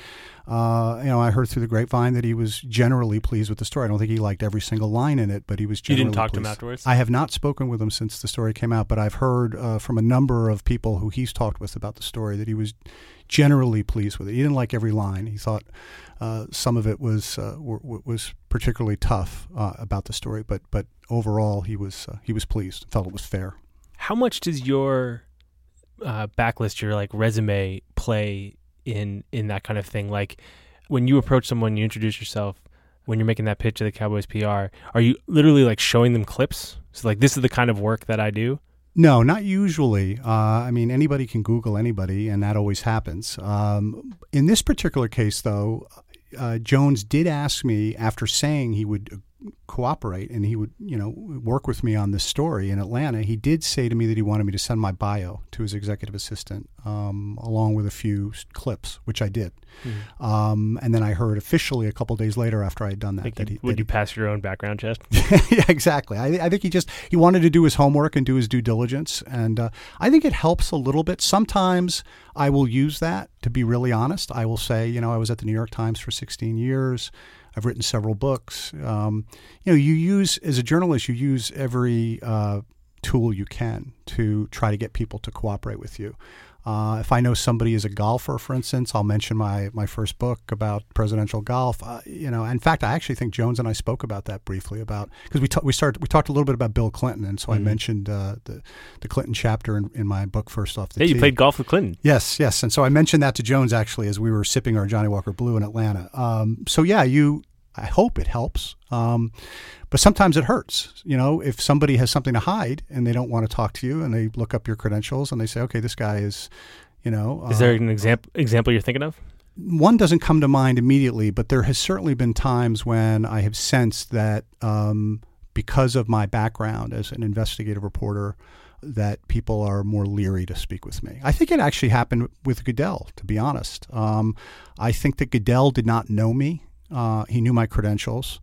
uh, you know, I heard through the grapevine that he was generally pleased with the story. I don't think he liked every single line in it, but he was You generally didn't talk to him pleased. afterwards? I have not spoken with him since the story came out, but I've heard uh, from a number of people who he's talked with about the story that he was generally pleased with it. He didn't like every line. He thought uh, some of it was uh, w- w- was particularly tough uh, about the story, but but overall he was uh, he was pleased. Felt it was fair. How much does your uh, backlist, your like resume, play in in that kind of thing? Like when you approach someone, you introduce yourself. When you're making that pitch to the Cowboys P R, are you literally like showing them clips? So like, this is the kind of work that I do. No, not usually. Uh, I mean, anybody can Google anybody, and that always happens. Um, in this particular case, though, uh, Jones did ask me after saying he would cooperate and he would, you know, work with me on this story in Atlanta. He did say to me that he wanted me to send my bio to his executive assistant, um, along with a few s- clips, which I did. Mm-hmm. Um, and then I heard officially a couple days later after I had done that Like, that you- he would that you pass your own background check? yeah, exactly. I, I think he just he wanted to do his homework and do his due diligence, and uh, I think it helps a little bit. Sometimes I will use that to be really honest. I will say, you know, I was at the New York Times for sixteen years. I've written several books. Um, you know, you use as a journalist, you use every uh, tool you can to try to get people to cooperate with you. Uh, if I know somebody is a golfer, for instance, I'll mention my, my first book about presidential golf. Uh, you know, in fact, I actually think Jones and I spoke about that briefly about because we ta- we started we talked a little bit about Bill Clinton, and so I Mhm. mentioned uh, the the Clinton chapter in, in my book First Off the Hey, Tee. you played golf with Clinton. Yes, yes, and so I mentioned that to Jones actually as we were sipping our Johnny Walker Blue in Atlanta. Um, so yeah, you. I hope it helps, um, but sometimes it hurts. You know, if somebody has something to hide and they don't want to talk to you, and they look up your credentials and they say, "Okay, this guy is," you know, Is uh, there an example example you're thinking of? one doesn't come to mind immediately, but there has certainly been times when I have sensed that um, because of my background as an investigative reporter, that people are more leery to speak with me. I think it actually happened with Goodell, to be honest. Um, I think that Goodell did not know me. Uh, he knew my credentials.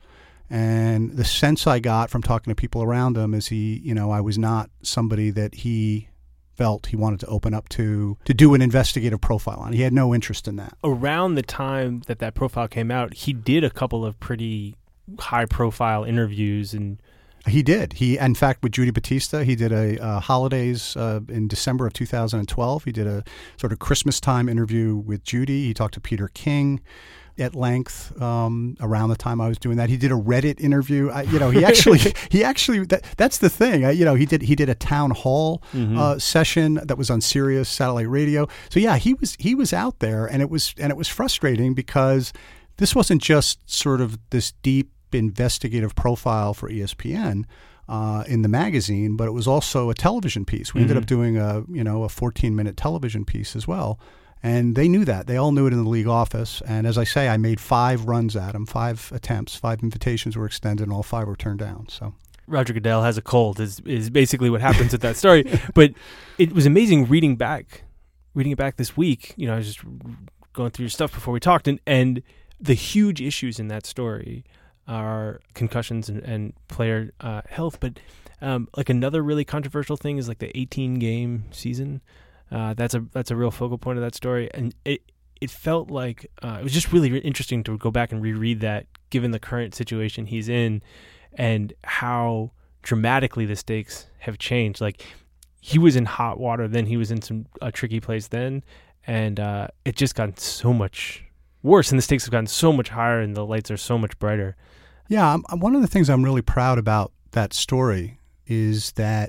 And the sense I got from talking to people around him is he, you know, I was not somebody that he felt he wanted to open up to, to do an investigative profile on. He had no interest in that. Around the time that that profile came out, he did a couple of pretty high-profile interviews, and He did. He, in fact, with Judy Batista, he did a uh, holidays uh, in December of two thousand twelve. He did a sort of Christmas time interview with Judy. He talked to Peter King at length um, around the time I was doing that. He did a Reddit interview. I, you know, he actually, he actually, that, that's the thing. I, you know, he did, he did a town hall Mhm. uh, session that was on Sirius satellite radio. So yeah, he was, he was out there, and it was, and it was frustrating because this wasn't just sort of this deep investigative profile for E S P N uh, in the magazine, but it was also a television piece. We ended Mhm. up doing a, you know, a fourteen minute television piece as well. And they knew that. They all knew it in the league office. And as I say, I made five runs at him, five attempts, five invitations were extended, and all five were turned down. So Roger Goodell has a cold is is basically what happens with that story. But it was amazing reading back, reading it back this week. You know, I was just going through your stuff before we talked, and, and the huge issues in that story are concussions and, and player uh, health. But um, like another really controversial thing is like the eighteen game season. Uh, that's a that's a real focal point of that story, and it it felt like uh, it was just really interesting to go back and reread that, given the current situation he's in and how dramatically the stakes have changed. Like, he was in hot water then, he was in some a tricky place then, and uh, it just gotten so much worse, and the stakes have gotten so much higher, and the lights are so much brighter. Yeah, I'm, one of the things I'm really proud about that story is that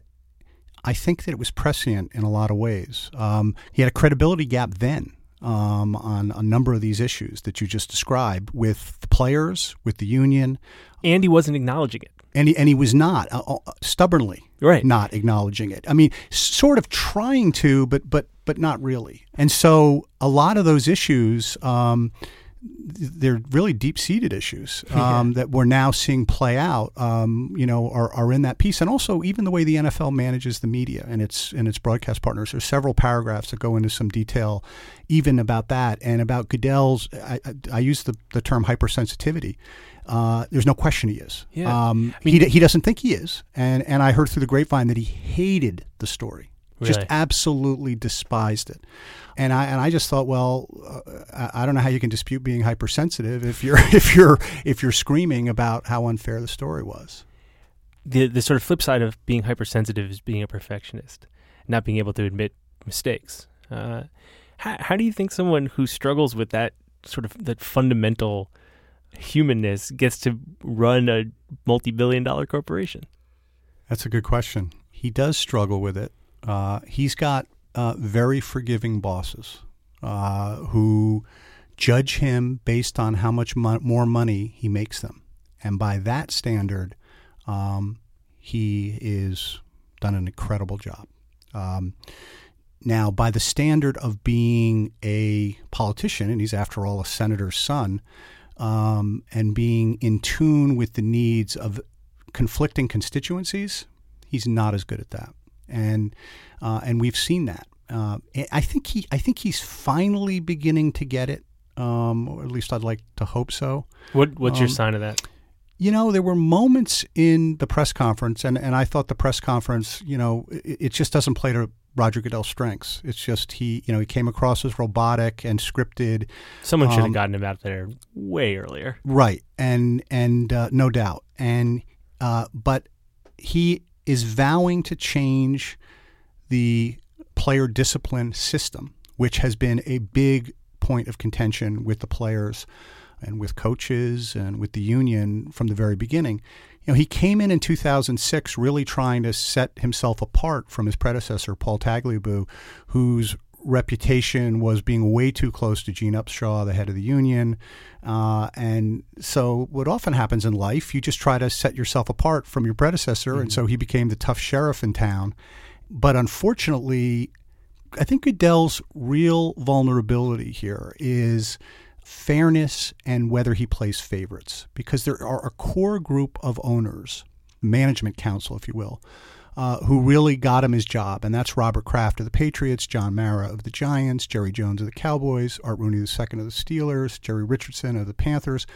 I think that it was prescient in a lot of ways. Um, he had a credibility gap then um, on a number of these issues that you just described with the players, with the union. And he wasn't acknowledging it. And he, and he was not, uh, uh, stubbornly right. not acknowledging it. I mean, sort of trying to, but but but not really. And so a lot of those issues, um, they're really deep-seated issues um, yeah. that we're now seeing play out, um, you know, are, are in that piece. And also even the way the N F L manages the media and its and its broadcast partners. There's several paragraphs that go into some detail even about that and about Goodell's, I, I, I use the, the term hypersensitivity. Uh, there's no question he is. Yeah. Um, I mean, he, he doesn't think he is. And, and I heard through the grapevine that he hated the story. Really? Just absolutely despised it. And I and I just thought, well, uh, I don't know how you can dispute being hypersensitive if you're if you're if you're screaming about how unfair the story was. The the sort of flip side of being hypersensitive is being a perfectionist, not being able to admit mistakes. Uh, how how do you think someone who struggles with that sort of that fundamental humanness gets to run a multi-billion dollar corporation? That's a good question. He does struggle with it. Uh, he's got uh, very forgiving bosses uh, who judge him based on how much mo- more money he makes them. And by that standard, um, he is done an incredible job. Um, now, by the standard of being a politician, and he's after all a senator's son, um, and being in tune with the needs of conflicting constituencies, he's not as good at that. And uh, and we've seen that. Uh, I think he I think he's finally beginning to get it, um, or at least I'd like to hope so. What What's um, your sign of that? You know, there were moments in the press conference, and, and I thought the press conference, you know, it, it just doesn't play to Roger Goodell's strengths. It's just he, you know, he came across as robotic and scripted. Someone should have um, gotten him out there way earlier. Right, and and uh, no doubt, and uh, but he is vowing to change the player discipline system, which has been a big point of contention with the players and with coaches and with the union from the very beginning. You know, he came in in two thousand six really trying to set himself apart from his predecessor, Paul Tagliabue, whose reputation was being way too close to Gene Upshaw, the head of the union. Uh, and so what often happens in life, you just try to set yourself apart from your predecessor. Mm-hmm. And so he became the tough sheriff in town. But unfortunately, I think Goodell's real vulnerability here is fairness and whether he plays favorites, because there are a core group of owners, management council, if you will, Uh, who really got him his job, and that's Robert Kraft of the Patriots, John Mara of the Giants, Jerry Jones of the Cowboys, Art Rooney the Second of the Steelers, Jerry Richardson of the Panthers.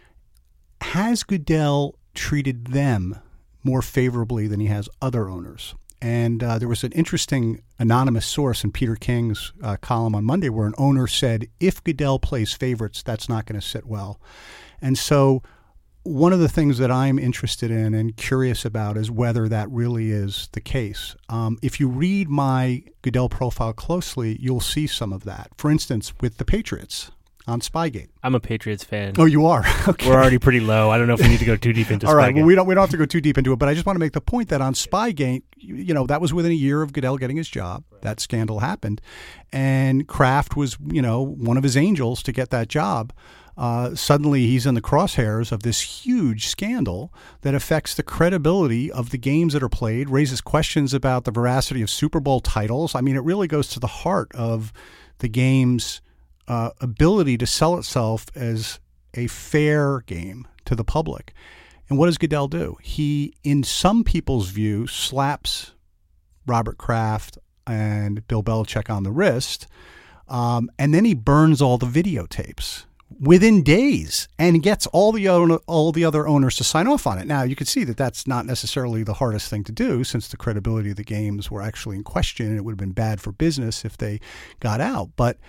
Has Goodell treated them more favorably than he has other owners? And uh, there was an interesting anonymous source in Peter King's uh, column on Monday where an owner said, if Goodell plays favorites, that's not going to sit well. And so one of the things that I'm interested in and curious about is whether that really is the case. Um, if you read my Goodell profile closely, you'll see some of that. For instance, with the Patriots on Spygate. I'm a Patriots fan. Oh, you are? Okay. We're already pretty low. I don't know if we need to go too deep into All Spygate. All right, well, we don't, we don't have to go too deep into it, but I just want to make the point that on Spygate, you, you know, that was within a year of Goodell getting his job. Right. That scandal happened. And Kraft was, you know, one of his angels to get that job. Uh, suddenly he's in the crosshairs of this huge scandal that affects the credibility of the games that are played, raises questions about the veracity of Super Bowl titles. I mean, it really goes to the heart of the game's uh, ability to sell itself as a fair game to the public. And what does Goodell do? He, in some people's view, slaps Robert Kraft and Bill Belichick on the wrist, um, and then he burns all the videotapes within days and gets all the owner, all the other owners to sign off on it. Now, you can see that that's not necessarily the hardest thing to do, since the credibility of the games were actually in question, and it would have been bad for business if they got out. But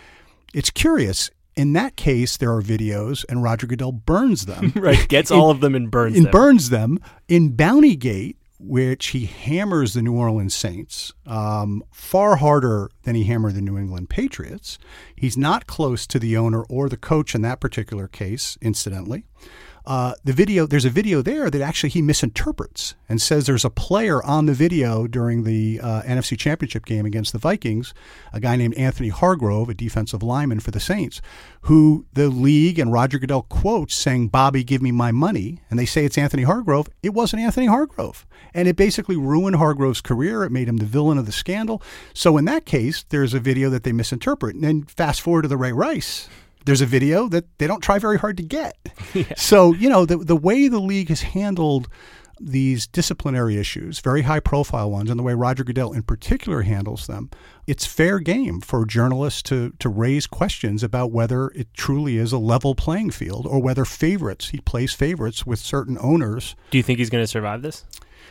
It's curious. In that case, there are videos, and Roger Goodell burns them. Right, gets in, all of them and burns and them. burns them. In Bountygate, which he hammers the New Orleans Saints um, far harder than he hammered the New England Patriots. He's not close to the owner or the coach in that particular case, incidentally. Uh, the video, there's a video there that actually he misinterprets and says there's a player on the video during the uh, N F C Championship game against the Vikings, a guy named Anthony Hargrove, a defensive lineman for the Saints, who the league and Roger Goodell quotes saying, "Bobby, give me my money." And they say it's Anthony Hargrove. It wasn't Anthony Hargrove. And it basically ruined Hargrove's career. It made him the villain of the scandal. So in that case, there's a video that they misinterpret. And then fast forward to the Ray Rice. There's a video that they don't try very hard to get. Yeah. So, you know, the the way the league has handled these disciplinary issues, very high profile ones, and the way Roger Goodell in particular handles them, it's fair game for journalists to to raise questions about whether it truly is a level playing field or whether favorites, he plays favorites with certain owners. Do you think he's going to survive this?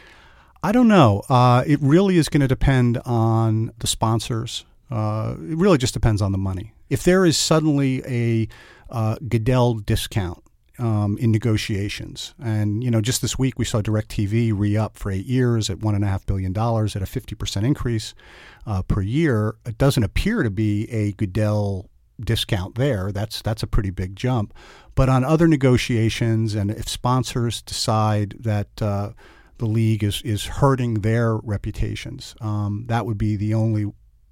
I don't know. Uh, it really is going to depend on the sponsors. Uh, it really just depends on the money. If there is suddenly a uh, Goodell discount um, in negotiations, and you know, just this week we saw DirecTV re-up for eight years at one and a half billion dollars at a fifty percent increase uh, per year. It doesn't appear to be a Goodell discount there. That's that's a pretty big jump. But on other negotiations, and if sponsors decide that uh, the league is is hurting their reputations, um, that would be the only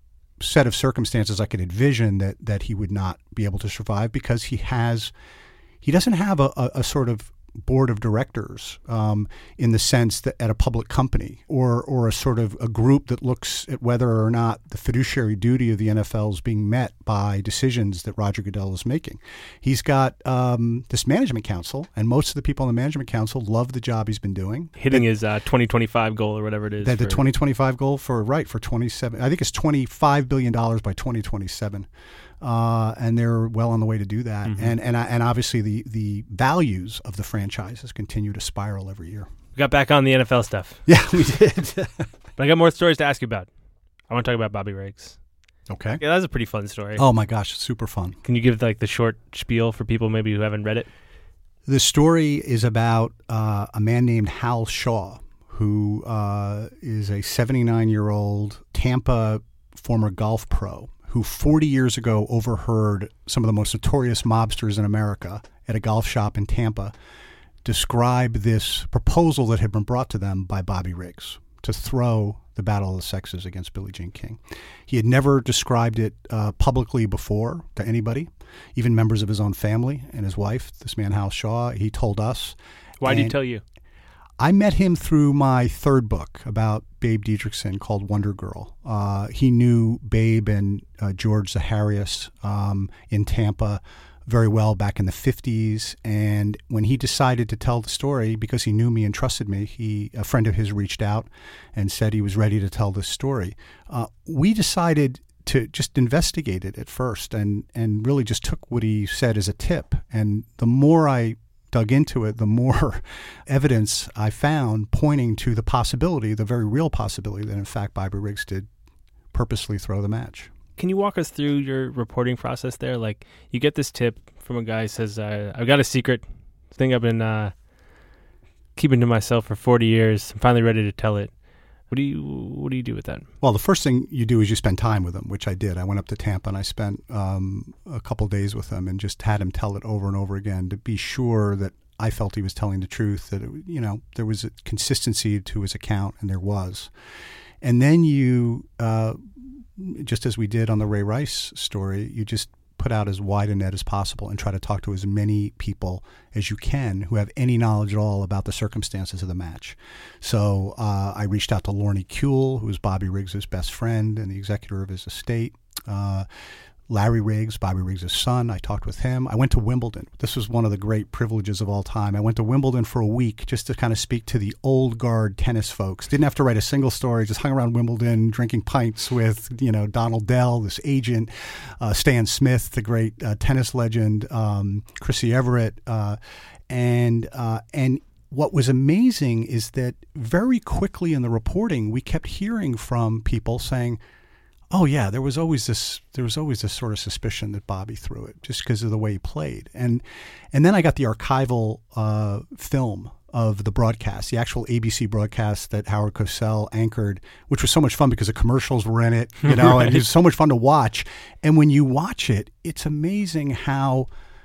set of circumstances I could envision that that he would not be able to survive, because he has he doesn't have a, a, a sort of board of directors um, in the sense that at a public company or or a sort of a group that looks at whether or not the fiduciary duty of the N F L is being met by decisions that Roger Goodell is making. He's got um, this management council, and most of the people on the management council love the job he's been doing. Hitting that, his uh, twenty twenty-five goal or whatever it is. That the twenty twenty-five goal for, right, for twenty-seven, I think it's twenty-five billion dollars by twenty twenty-seven. Uh, and they're well on the way to do that. Mm-hmm. And and and obviously the, the values of the franchises continue to spiral every year. We got back on the N F L stuff. Yeah, we did. But I got more stories to ask you about. I want to talk about Bobby Riggs. Okay. Yeah, that was a pretty fun story. Oh my gosh, it's super fun. Can you give like the short spiel for people maybe who haven't read it? The story is about uh, a man named Hal Shaw, who uh, is a seventy-nine-year-old Tampa former golf pro, who forty years ago overheard some of the most notorious mobsters in America at a golf shop in Tampa describe this proposal that had been brought to them by Bobby Riggs to throw the Battle of the Sexes against Billie Jean King. He had never described it uh, publicly before to anybody, even members of his own family and his wife, this man Hal Shaw. He told us. Why did he tell you? I met him through my third book about Babe Didrikson called Wonder Girl. Uh, he knew Babe and uh, George Zaharias um, in Tampa very well back in the fifties. And when he decided to tell the story, because he knew me and trusted me, he a friend of his reached out and said he was ready to tell this story. Uh, we decided to just investigate it at first and, and really just took what he said as a tip. And the more I dug into it, the more evidence I found pointing to the possibility, the very real possibility, that in fact Bobby Riggs did purposely throw the match. Can you walk us through your reporting process there? Like, you get this tip from a guy who says, uh, I've got a secret thing I've been uh, keeping to myself for forty years. I'm finally ready to tell it. What do you What do you do with that? Well, the first thing you do is you spend time with him, which I did. I went up to Tampa and I spent um, a couple days with him and just had him tell it over and over again to be sure that I felt he was telling the truth, that it, you know, there was a consistency to his account, and there was. And then you, uh, just as we did on the Ray Rice story, you just put out as wide a net as possible and try to talk to as many people as you can who have any knowledge at all about the circumstances of the match. So uh, I reached out to Lorne Kuehl, who was Bobby Riggs' best friend and the executor of his estate. Uh, Larry Riggs, Bobby Riggs' son, I talked with him. I went to Wimbledon. This was one of the great privileges of all time. I went to Wimbledon for a week just to kind of speak to the old guard tennis folks. Didn't have to write a single story, just hung around Wimbledon drinking pints with, you know, Donald Dell, this agent, uh, Stan Smith, the great uh, tennis legend, um, Chrissy Everett. Uh, and uh, and what was amazing is that very quickly in the reporting, we kept hearing from people saying, Oh yeah, there was always this. There was always this sort of suspicion that Bobby threw it, just because of the way he played. And and then I got the archival uh, film of the broadcast, the actual A B C broadcast that Howard Cosell anchored, which was so much fun because the commercials were in it, you know, Right. and it was so much fun to watch. And when you watch it, it's amazing how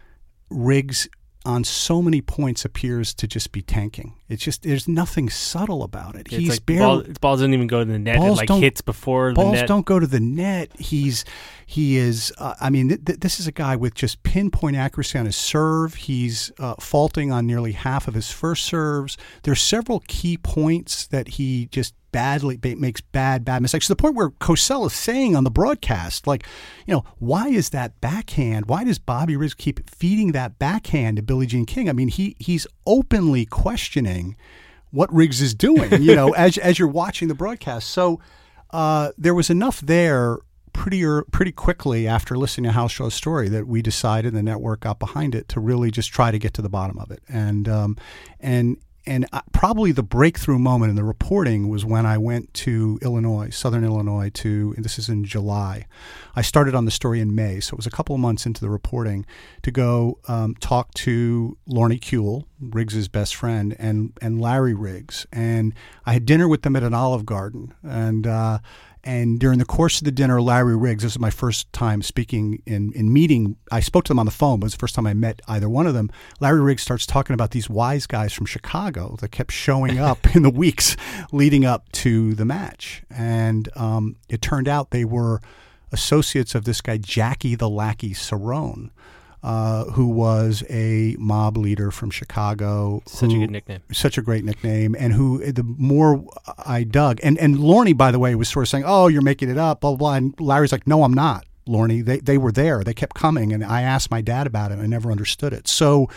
Riggs on so many points appears to just be tanking. It's just, there's nothing subtle about it. It's He's like barely ball, balls don't even go to the net. It Balls like don't- hits before the balls net. don't go to the net. He's he is. Uh, I mean, th- th- this is a guy with just pinpoint accuracy on his serve. He's uh, faulting on nearly half of his first serves. There's several key points that he just badly ba- makes bad bad mistakes to the point where Cosell is saying on the broadcast, like, you know, why is that backhand? Why does Bobby Riggs keep feeding that backhand to Billie Jean King? I mean, he he's openly questioning what Riggs is doing, you know, as as you're watching the broadcast. So uh, there was enough there pretty er, pretty quickly after listening to House Shaw's story that we decided, the network got behind it to really just try to get to the bottom of it. And um, and and uh, probably the breakthrough moment in the reporting was when I went to Illinois, Southern Illinois, to, and this is in July. I started on the story in May, so it was a couple of months into the reporting, to go um, talk to Lorne Kuehl, Riggs's best friend, and and Larry Riggs. And I had dinner with them at an Olive Garden. And uh, and during the course of the dinner, Larry Riggs, this is my first time speaking in, in meeting, I spoke to them on the phone, but it was the first time I met either one of them. Larry Riggs starts talking about these wise guys from Chicago that kept showing up in the weeks leading up to the match. And um, it turned out they were associates of this guy, Jackie the Lackey Cerrone, uh, who was a mob leader from Chicago. Such who, a good nickname. Such a great nickname. And who, the more I dug, and, and Lorne, by the way, was sort of saying, oh, you're making it up, blah, blah, blah. And Larry's like, no, I'm not, Lorne. They, they were there. They kept coming. And I asked my dad about it. And I never understood it. So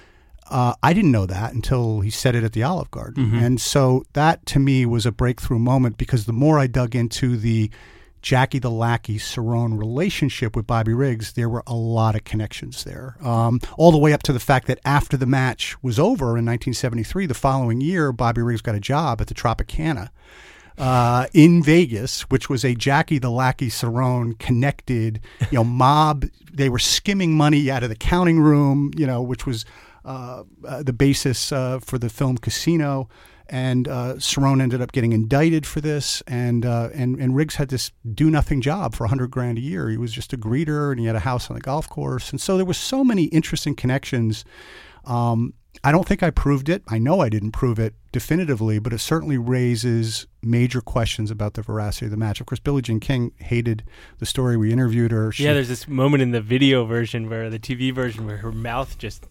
uh, I didn't know that until he said it at the Olive Garden. Mm-hmm. And so that, to me, was a breakthrough moment, because the more I dug into the Jackie the Lackey Cerrone relationship with Bobby Riggs, there were a lot of connections there. Um, all the way up to the fact that after the match was over in nineteen seventy-three, the following year, Bobby Riggs got a job at the Tropicana uh, in Vegas, which was a Jackie the Lackey Cerrone connected, you know, mob. They were skimming money out of the counting room, you know, which was uh, uh, the basis uh, for the film Casino. And uh, Cerrone ended up getting indicted for this, and uh, and and Riggs had this do-nothing job for a hundred grand a year. He was just a greeter, and he had a house on the golf course, and so there was so many interesting connections. Um, I don't think I proved it. I know I didn't prove it definitively, but it certainly raises major questions about the veracity of the match. Of course, Billie Jean King hated the story. We interviewed her. She, Yeah, there's this moment in the video version where the T V version where her mouth just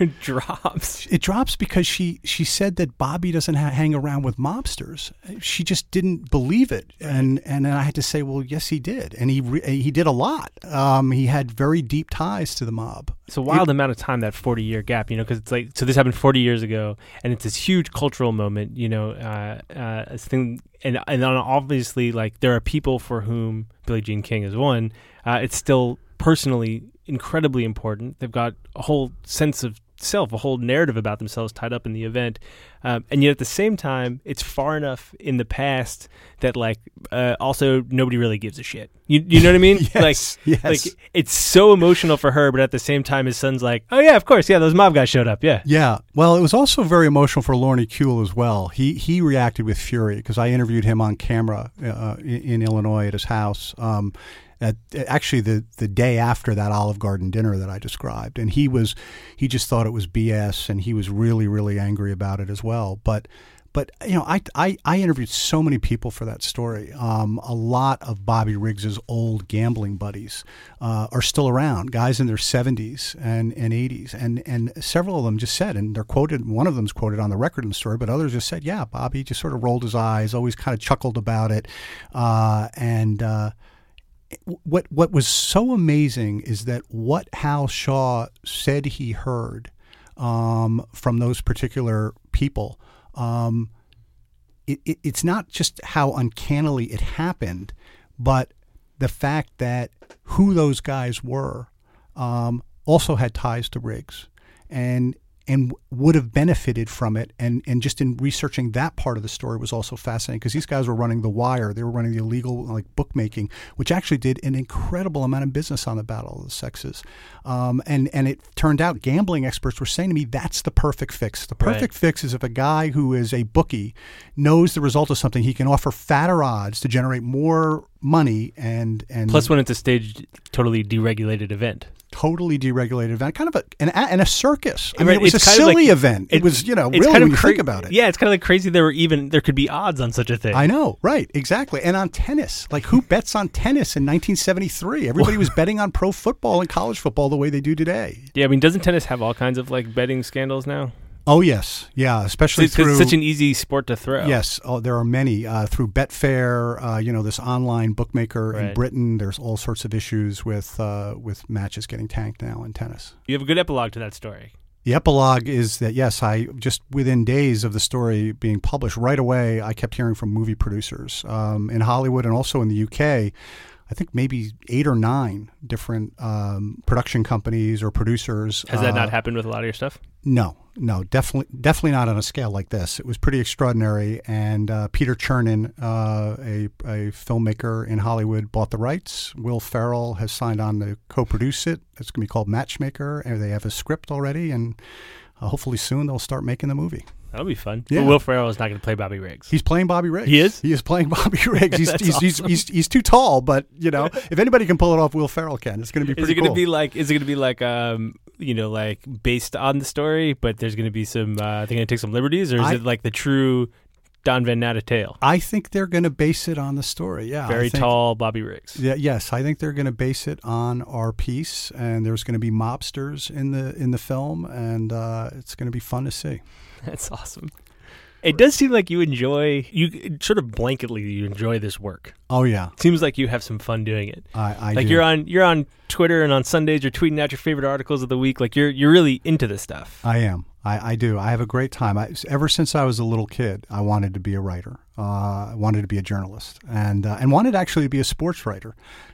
drops. It drops because she, she said that Bobby doesn't ha- hang around with mobsters. She just didn't believe it, and and then I had to say, well, yes, he did, and he re- he did a lot. Um, he had very deep ties to the mob. It's a wild amount of time, that forty year gap, you know, because it's like, so this happened forty years ago, and it's this huge cultural moment, you know, uh, uh, this thing, and and then obviously, like, there are people for whom Billie Jean King is one. Uh, it's still personally incredibly important. They've got a whole sense of self, a whole narrative about themselves tied up in the event, um, and yet at the same time, it's far enough in the past that, like, uh, also nobody really gives a shit. You you know what I mean? Yes, like, yes. like it's so emotional for her, but at the same time, his son's like, oh yeah, of course, yeah, those mob guys showed up, yeah. Yeah. Well, it was also very emotional for Lorne Kuehl as well. He he reacted with fury because I interviewed him on camera uh, in, in Illinois at his house. Um, At, actually, the, the day after that Olive Garden dinner that I described, and he was, he just thought it was B S, and he was really, really angry about it as well. But, but you know, I, I, I interviewed so many people for that story. Um, a lot of Bobby Riggs's old gambling buddies uh, are still around, guys in their seventies and, and eighties, and and several of them just said, and they're quoted. One of them's quoted on the record in the story, but others just said, yeah, Bobby just sort of rolled his eyes, always kind of chuckled about it, uh, and. Uh, What what was so amazing is that what Hal Shaw said he heard um, from those particular people, um, it, it, it's not just how uncannily it happened, but the fact that who those guys were um, also had ties to Riggs. And and would have benefited from it. And, and just in researching that part of the story was also fascinating because these guys were running the wire. They were running the illegal like bookmaking, which actually did an incredible amount of business on the Battle of the Sexes. Um, and, and it turned out gambling experts were saying to me, that's the perfect fix. The perfect Right. fix is if a guy who is a bookie knows the result of something, he can offer fatter odds to generate more money and, and Plus, when it's a staged, totally deregulated event. totally deregulated event, kind of a and, and a circus. I mean, Right, it was a it's kind of silly like- event. It, it- was, you know, It's really kind when of you cra- think about it. Yeah, it's kind of like crazy. There were even there could be odds on such a thing. I know, right? Exactly. And on tennis, like who bets on tennis in nineteen seventy-three? Everybody was betting on pro football and college football the way they do today. Yeah, I mean, doesn't tennis have all kinds of like betting scandals now? Oh yes, yeah, especially It's, 'cause through it's such an easy sport to throw. yes. Oh, there are many uh, through Betfair. Uh, you know, this online bookmaker in Right. Britain. There's all sorts of issues with uh, with matches getting tanked now in tennis. You have a good epilogue to that story. The epilogue is that, yes, I just within days of the story being published, right away, I kept hearing from movie producers um, in Hollywood and also in the U K. I think maybe eight or nine different um, production companies or producers. Has that uh, not happened with a lot of your stuff? No, no, definitely, definitely not on a scale like this. It was pretty extraordinary. And uh, Peter Chernin, uh, a, a filmmaker in Hollywood, bought the rights. Will Ferrell has signed on to co-produce it. It's going to be called Matchmaker, and they have a script already. And uh, hopefully soon they'll start making the movie. That'll be fun. Yeah. But Will Ferrell is not going to play Bobby Riggs. He's playing Bobby Riggs. He is? He is playing Bobby Riggs. He's That's he's, he's, awesome. he's he's too tall, but you know, if anybody can pull it off, Will Ferrell can. It's going to be Is pretty it going to cool. be like? Is it going to be like? Um, you know, like based on the story, but there's going to be some. Uh, they're going to take some liberties, or is I- it like the true Don Van Natta tale? I think they're going to base it on the story. Yeah, I Very think- tall Bobby Riggs. Yeah, yes, I think they're going to base it on our piece, and there's going to be mobsters in the in the film, and uh, it's going to be fun to see. That's awesome. It does seem like you enjoy you sort of blanketly you enjoy this work. Oh yeah, Seems like you have some fun doing it. I, I Like do. you're on you're on Twitter and on Sundays you're tweeting out your favorite articles of the week. Like you're you're really into this stuff. I am. I, I do. I have a great time. I, ever since I was a little kid, I wanted to be a writer. Uh, I wanted to be a journalist, and uh, and wanted actually to be a sports writer.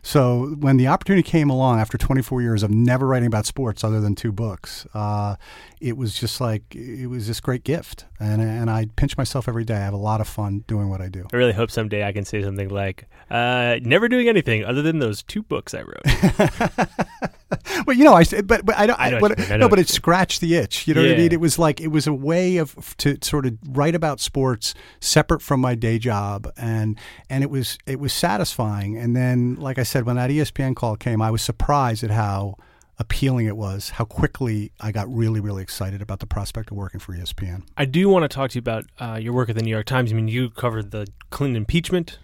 So when the opportunity came along after twenty-four years of never writing about sports other than two books, uh, it was just like it was this great gift, and and I pinch myself every day. I have a lot of fun doing what I do. I really hope someday I can say something like, uh, never doing anything other than those two books I wrote. Well, you know, I said, but but I don't. I know but, what you mean. I know no, what but you it scratched the itch. You know what I Yeah. mean? It was like it was a way of to sort of write about sports separate from my day job, and and it was it was satisfying. And then, like I said, when that E S P N call came, I was surprised at how appealing it was, how quickly I got really really excited about the prospect of working for E S P N. I do want to talk to you about uh, your work at the New York Times. I mean, you covered the Clinton impeachment,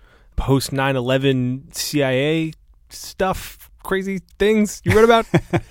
post nine eleven C I A stuff, crazy things you wrote about.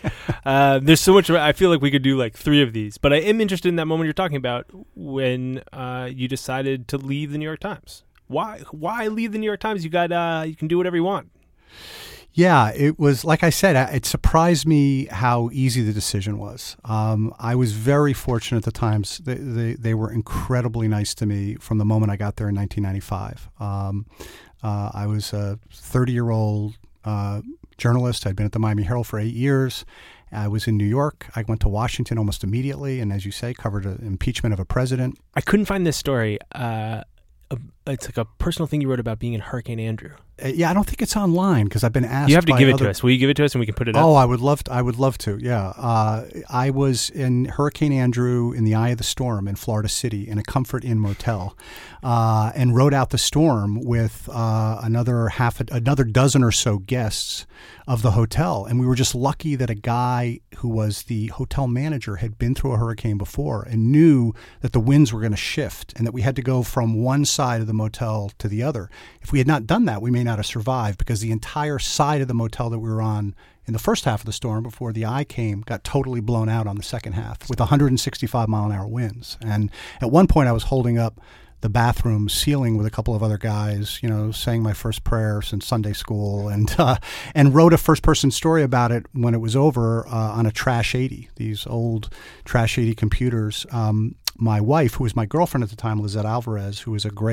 uh, there's so much. I feel like we could do like three of these, but I am interested in that moment you're talking about when uh, you decided to leave the New York Times. Why? Why leave the New York Times? You got. Uh, you can do whatever you want. Yeah, it was, like I said, it surprised me how easy the decision was. Um, I was very fortunate at the Times. They, they, they were incredibly nice to me from the moment I got there in nineteen ninety-five. Um, uh, I was a thirty-year-old uh, journalist. I'd been at the Miami Herald for eight years. I was in New York. I went to Washington almost immediately, and as you say, covered an impeachment of a president. I couldn't find this story. Uh, a, it's like a personal thing you wrote about being in Hurricane Andrew. Uh, yeah, I don't think it's online because I've been asked. You have to by give it other- to us. Will you give it to us and we can put it up? Oh, I would love to. I would love to. Yeah, uh, I was in Hurricane Andrew in the eye of the storm in Florida City in a Comfort Inn motel, uh, and rode out the storm with uh, another half, a, another dozen or so guests of the hotel, and we were just lucky that a guy who was the hotel manager had been through a hurricane before and knew that the winds were going to shift and that we had to go from one side of the motel to the other. If we had not done that, we may not have survived because the entire side of the motel that we were on in the first half of the storm before the eye came got totally blown out on the second half with one hundred sixty-five mile an hour winds. And at one point I was holding up the bathroom ceiling with a couple of other guys, you know, saying my first prayer since Sunday school, and uh, and wrote a first-person story about it when it was over uh, on a Trash eighty, these old Trash eighty computers. Um, my wife, who was my girlfriend at the time, Lizette Alvarez, who was a great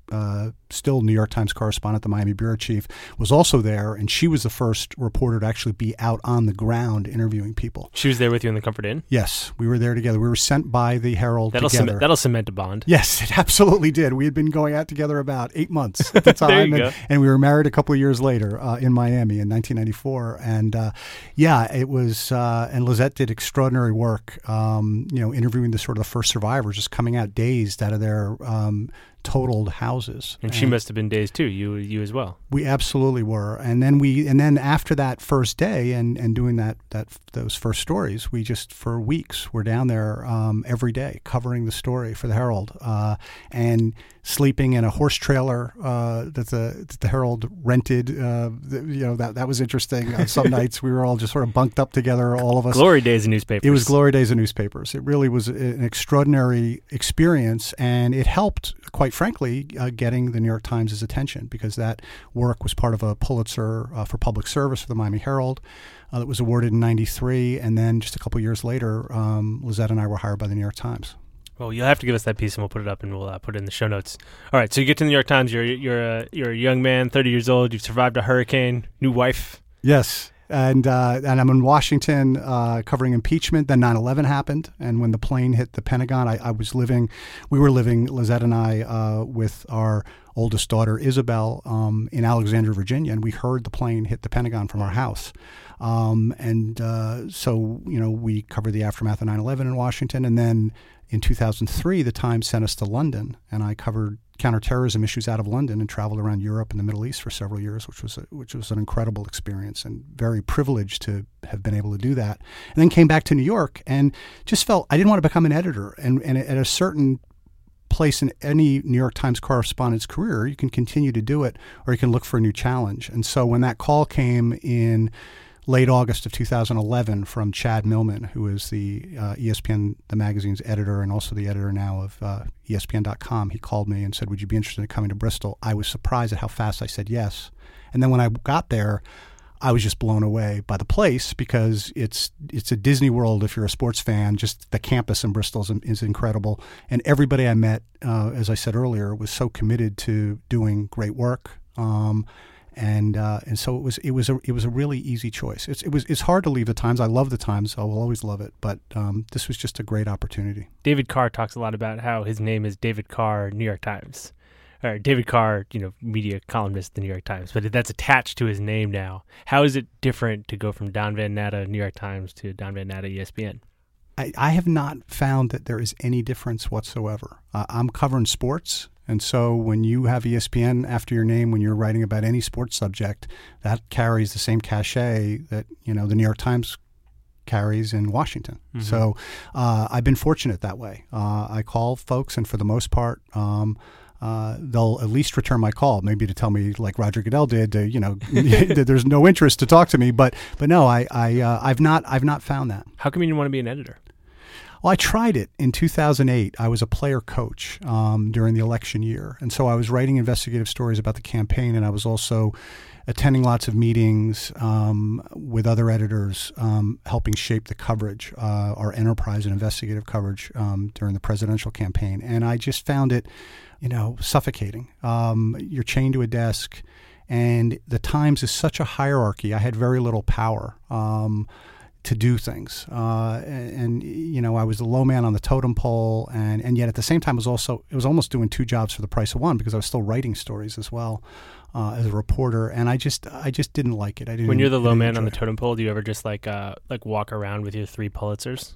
uh, still New York Times correspondent, the Miami bureau chief, was also there, and she was the first reporter to actually be out on the ground interviewing people. She was there with you in the Comfort Inn? Yes, we were there together. We were sent by the Herald that'll together. Cement, that'll cement a bond. Yes, it absolutely did. We had been going out together about eight months at the time, there you and, go. and we were married a couple of years later uh, in Miami in nineteen ninety-four. And uh, yeah, it was. Uh, and Lizette did extraordinary work. Um, you know, interviewing the sort of the first survivors, just coming out dazed out of their um, totaled houses. And she and must have been dazed too. You, you as well. We absolutely were. And then we, and then after that first day, and, and doing that that those first stories, we just for weeks were down there um, every day covering the story for the Herald, uh, and sleeping in a horse trailer uh, that the that the Herald rented. Uh, the, you know that that was interesting. Uh, some nights we were all just sort of bunked up together, all of us. Glory days of newspapers. It was glory days of newspapers. It really was an extraordinary experience, and it helped, quite frankly, uh, getting the New York Times' attention, because that work was part of a Pulitzer uh, for public service for the Miami Herald uh, that was awarded in ninety-three, and then just a couple years later, um, Lizette and I were hired by the New York Times. Well, you'll have to give us that piece, and we'll put it up, and we'll uh, put it in the show notes. All right, so you get to the New York Times. You're you're a you're a young man, thirty years old. You've survived a hurricane, new wife. Yes, and uh, and I'm in Washington uh, covering impeachment. Then nine eleven happened, and when the plane hit the Pentagon, I, I was living. We were living, Lizette and I, uh, with our oldest daughter Isabel um, in Alexandria, Virginia, and we heard the plane hit the Pentagon from our house. Um, and uh, so, you know, we covered the aftermath of nine eleven in Washington, and then in two thousand three, the Times sent us to London, and I covered counterterrorism issues out of London and traveled around Europe and the Middle East for several years, which was a, which was an incredible experience, and very privileged to have been able to do that. And then came back to New York and just felt I didn't want to become an editor. And, and at a certain place in any New York Times correspondent's career, you can continue to do it, or you can look for a new challenge. And so when that call came in late August of two thousand eleven from Chad Millman, who is the uh, E S P N, the magazine's editor, and also the editor now of uh, E S P N dot com, he called me and said, would you be interested in coming to Bristol? I was surprised at how fast I said yes. And then when I got there, I was just blown away by the place, because it's it's a Disney World if you're a sports fan. Just the campus in Bristol is, is incredible. And everybody I met, uh, as I said earlier, was so committed to doing great work. Um, And uh, and so it was it was a it was a really easy choice. It's it was it's hard to leave the Times. I love the Times. I will always love it. But um, this was just a great opportunity. David Carr talks a lot about how his name is David Carr, New York Times, or David Carr, you know, media columnist at the New York Times. But that's attached to his name now. How is it different to go from Don Van Natta, New York Times, to Don Van Natta, E S P N? I, I have not found that there is any difference whatsoever. Uh, I'm covering sports. And so when you have E S P N after your name, when you're writing about any sports subject, that carries the same cachet that, you know, the New York Times carries in Washington. Mm-hmm. So uh, I've been fortunate that way. Uh, I call folks, and for the most part, um, uh, they'll at least return my call, maybe to tell me, like Roger Goodell did, to, you know, that there's no interest to talk to me. But but no, I, I uh, I've not I've not found that. How come you didn't want to be an editor? Well, I tried it in two thousand eight. I was a player coach um, during the election year. And so I was writing investigative stories about the campaign, and I was also attending lots of meetings um, with other editors, um, helping shape the coverage, uh, our enterprise and investigative coverage um, during the presidential campaign. And I just found it, you know, suffocating. Um, you're chained to a desk, and the Times is such a hierarchy. I had very little power Um to do things. Uh, and, and, you know, I was the low man on the totem pole, and, and yet at the same time, I was also, it was almost doing two jobs for the price of one, because I was still writing stories as well uh, as a reporter. And I just, I just didn't like it. I didn't. When you're the low man on the it. totem pole, do you ever just like, uh, like walk around with your three Pulitzers?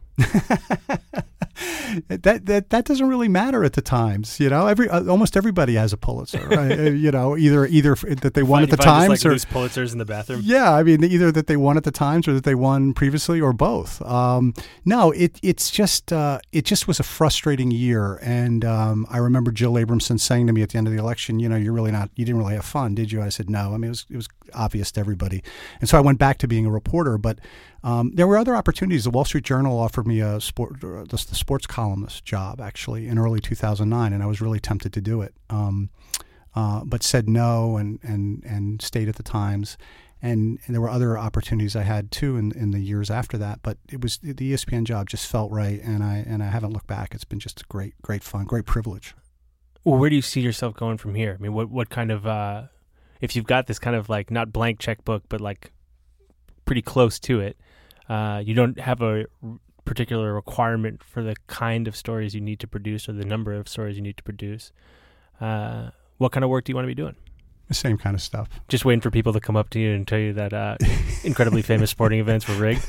that that that doesn't really matter at the Times, you know. Every uh, almost everybody has a Pulitzer, right? uh, you know, either either that they won find, at the find Times, just, like, or loose Pulitzers in the bathroom. Yeah, I mean, either that they won at the Times or that they won previously, or both. Um, no, it it's just uh, it just was a frustrating year, and um, I remember Jill Abramson saying to me at the end of the election, you know, you're really not, you didn't really have fun, did you? I said no. I mean, it was it was obvious to everybody, and so I went back to being a reporter, but. Um, there were other opportunities. The Wall Street Journal offered me a sport, uh, the, the sports columnist job, actually, in early two thousand nine, and I was really tempted to do it, um, uh, but said no, and, and, and stayed at the Times. And, and there were other opportunities I had too in, in the years after that, but it was the E S P N job just felt right, and I and I haven't looked back. It's been just great, great fun, great privilege. Well, where do you see yourself going from here? I mean, what what kind of uh, if you've got this kind of like not blank checkbook, but like pretty close to it, uh, you don't have a particular requirement for the kind of stories you need to produce or the number of stories you need to produce. Uh, what kind of work do you want to be doing? The same kind of stuff. Just waiting for people to come up to you and tell you that uh, incredibly famous sporting events were rigged?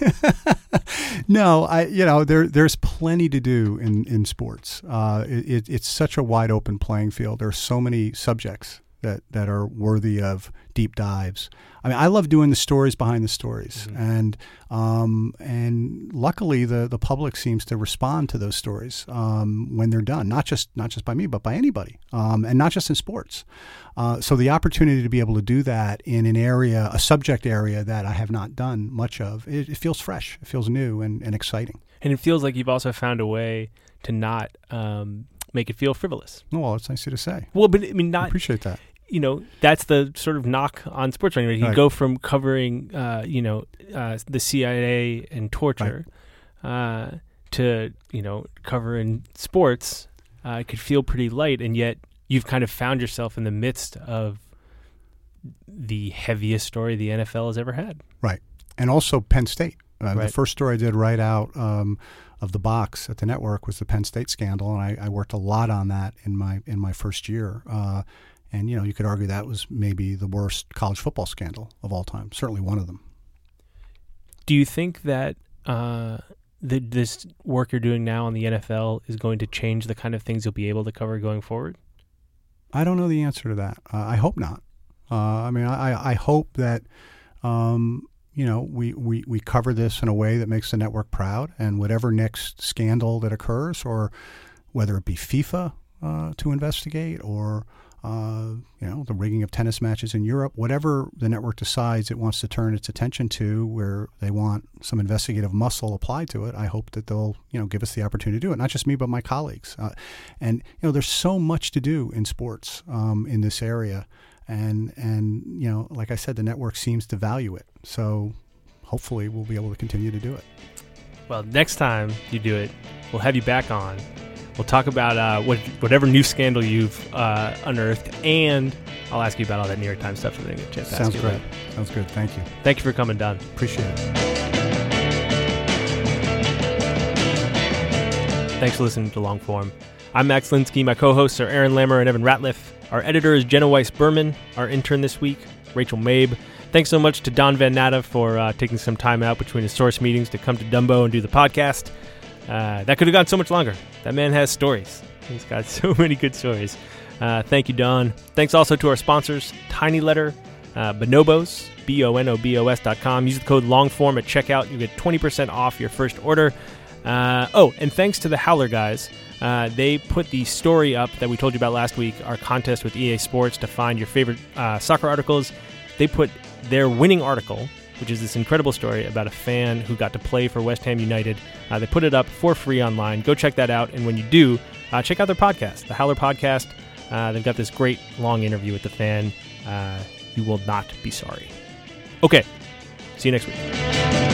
No, I you know there there's plenty to do in in sports. Uh, it, it's such a wide open playing field. There are so many subjects that that are worthy of deep dives. I mean, I love doing the stories behind the stories, mm-hmm. and um, and luckily the the public seems to respond to those stories um, when they're done. Not just not just by me, but by anybody, um, and not just in sports. Uh, so the opportunity to be able to do that in an area, a subject area that I have not done much of, it, it feels fresh, it feels new and, and exciting. And it feels like you've also found a way to not um, make it feel frivolous. Oh, well, it's nice of you to say. Well, but I mean, not I appreciate that. You know, that's the sort of knock on sports writing. You right. go from covering, uh, you know, uh, the C I A and torture right. uh, to, you know, covering sports. Uh, it could feel pretty light, and yet you've kind of found yourself in the midst of the heaviest story the N F L has ever had. Right. And also Penn State. Uh, right. The first story I did right out um, of the box at the network was the Penn State scandal, and I, I worked a lot on that in my in my first year. Uh, and, you know, you could argue that was maybe the worst college football scandal of all time, certainly one of them. Do you think that uh, the, this work you're doing now on the N F L is going to change the kind of things you'll be able to cover going forward? I don't know the answer to that. Uh, I hope not. Uh, I mean, I, I hope that, um, you know, we, we, we cover this in a way that makes the network proud, and whatever next scandal that occurs, or whether it be FIFA uh, to investigate, or, uh, you know, the rigging of tennis matches in Europe, whatever the network decides it wants to turn its attention to, where they want some investigative muscle applied to it, I hope that they'll, you know, give us the opportunity to do it. Not just me, but my colleagues. Uh, and, you know, there's so much to do in sports um, in this area. And, and, you know, like I said, the network seems to value it. So hopefully we'll be able to continue to do it. Well, next time you do it, we'll have you back on. We'll talk about uh, what, whatever new scandal you've uh, unearthed, and I'll ask you about all that New York Times stuff. So they get a chance to Sounds ask you great. about. Sounds good. Thank you. Thank you for coming, Don. Appreciate it. Thanks for listening to Long Form. I'm Max Linsky. My co-hosts are Aaron Lammer and Evan Ratliff. Our editor is Jenna Weiss-Berman. Our intern this week, Rachel Mabe. Thanks so much to Don Van Natta for uh, taking some time out between his source meetings to come to Dumbo and do the podcast. Uh, that could have gone so much longer. That man has stories. He's got so many good stories. Uh, thank you, Don. Thanks also to our sponsors, Tiny Letter, uh, Bonobos, B O N O B O S dot com. Use the code LONGFORM at checkout. You get twenty percent off your first order. Uh, oh, and thanks to the Howler guys. Uh, they put the story up that we told you about last week, our contest with E A Sports to find your favorite uh, soccer articles. They put their winning article, which is this incredible story about a fan who got to play for West Ham United. Uh, they put it up for free online. Go check that out. And when you do, uh, check out their podcast, the Howler Podcast. Uh, they've got this great long interview with the fan. Uh, you will not be sorry. Okay. See you next week.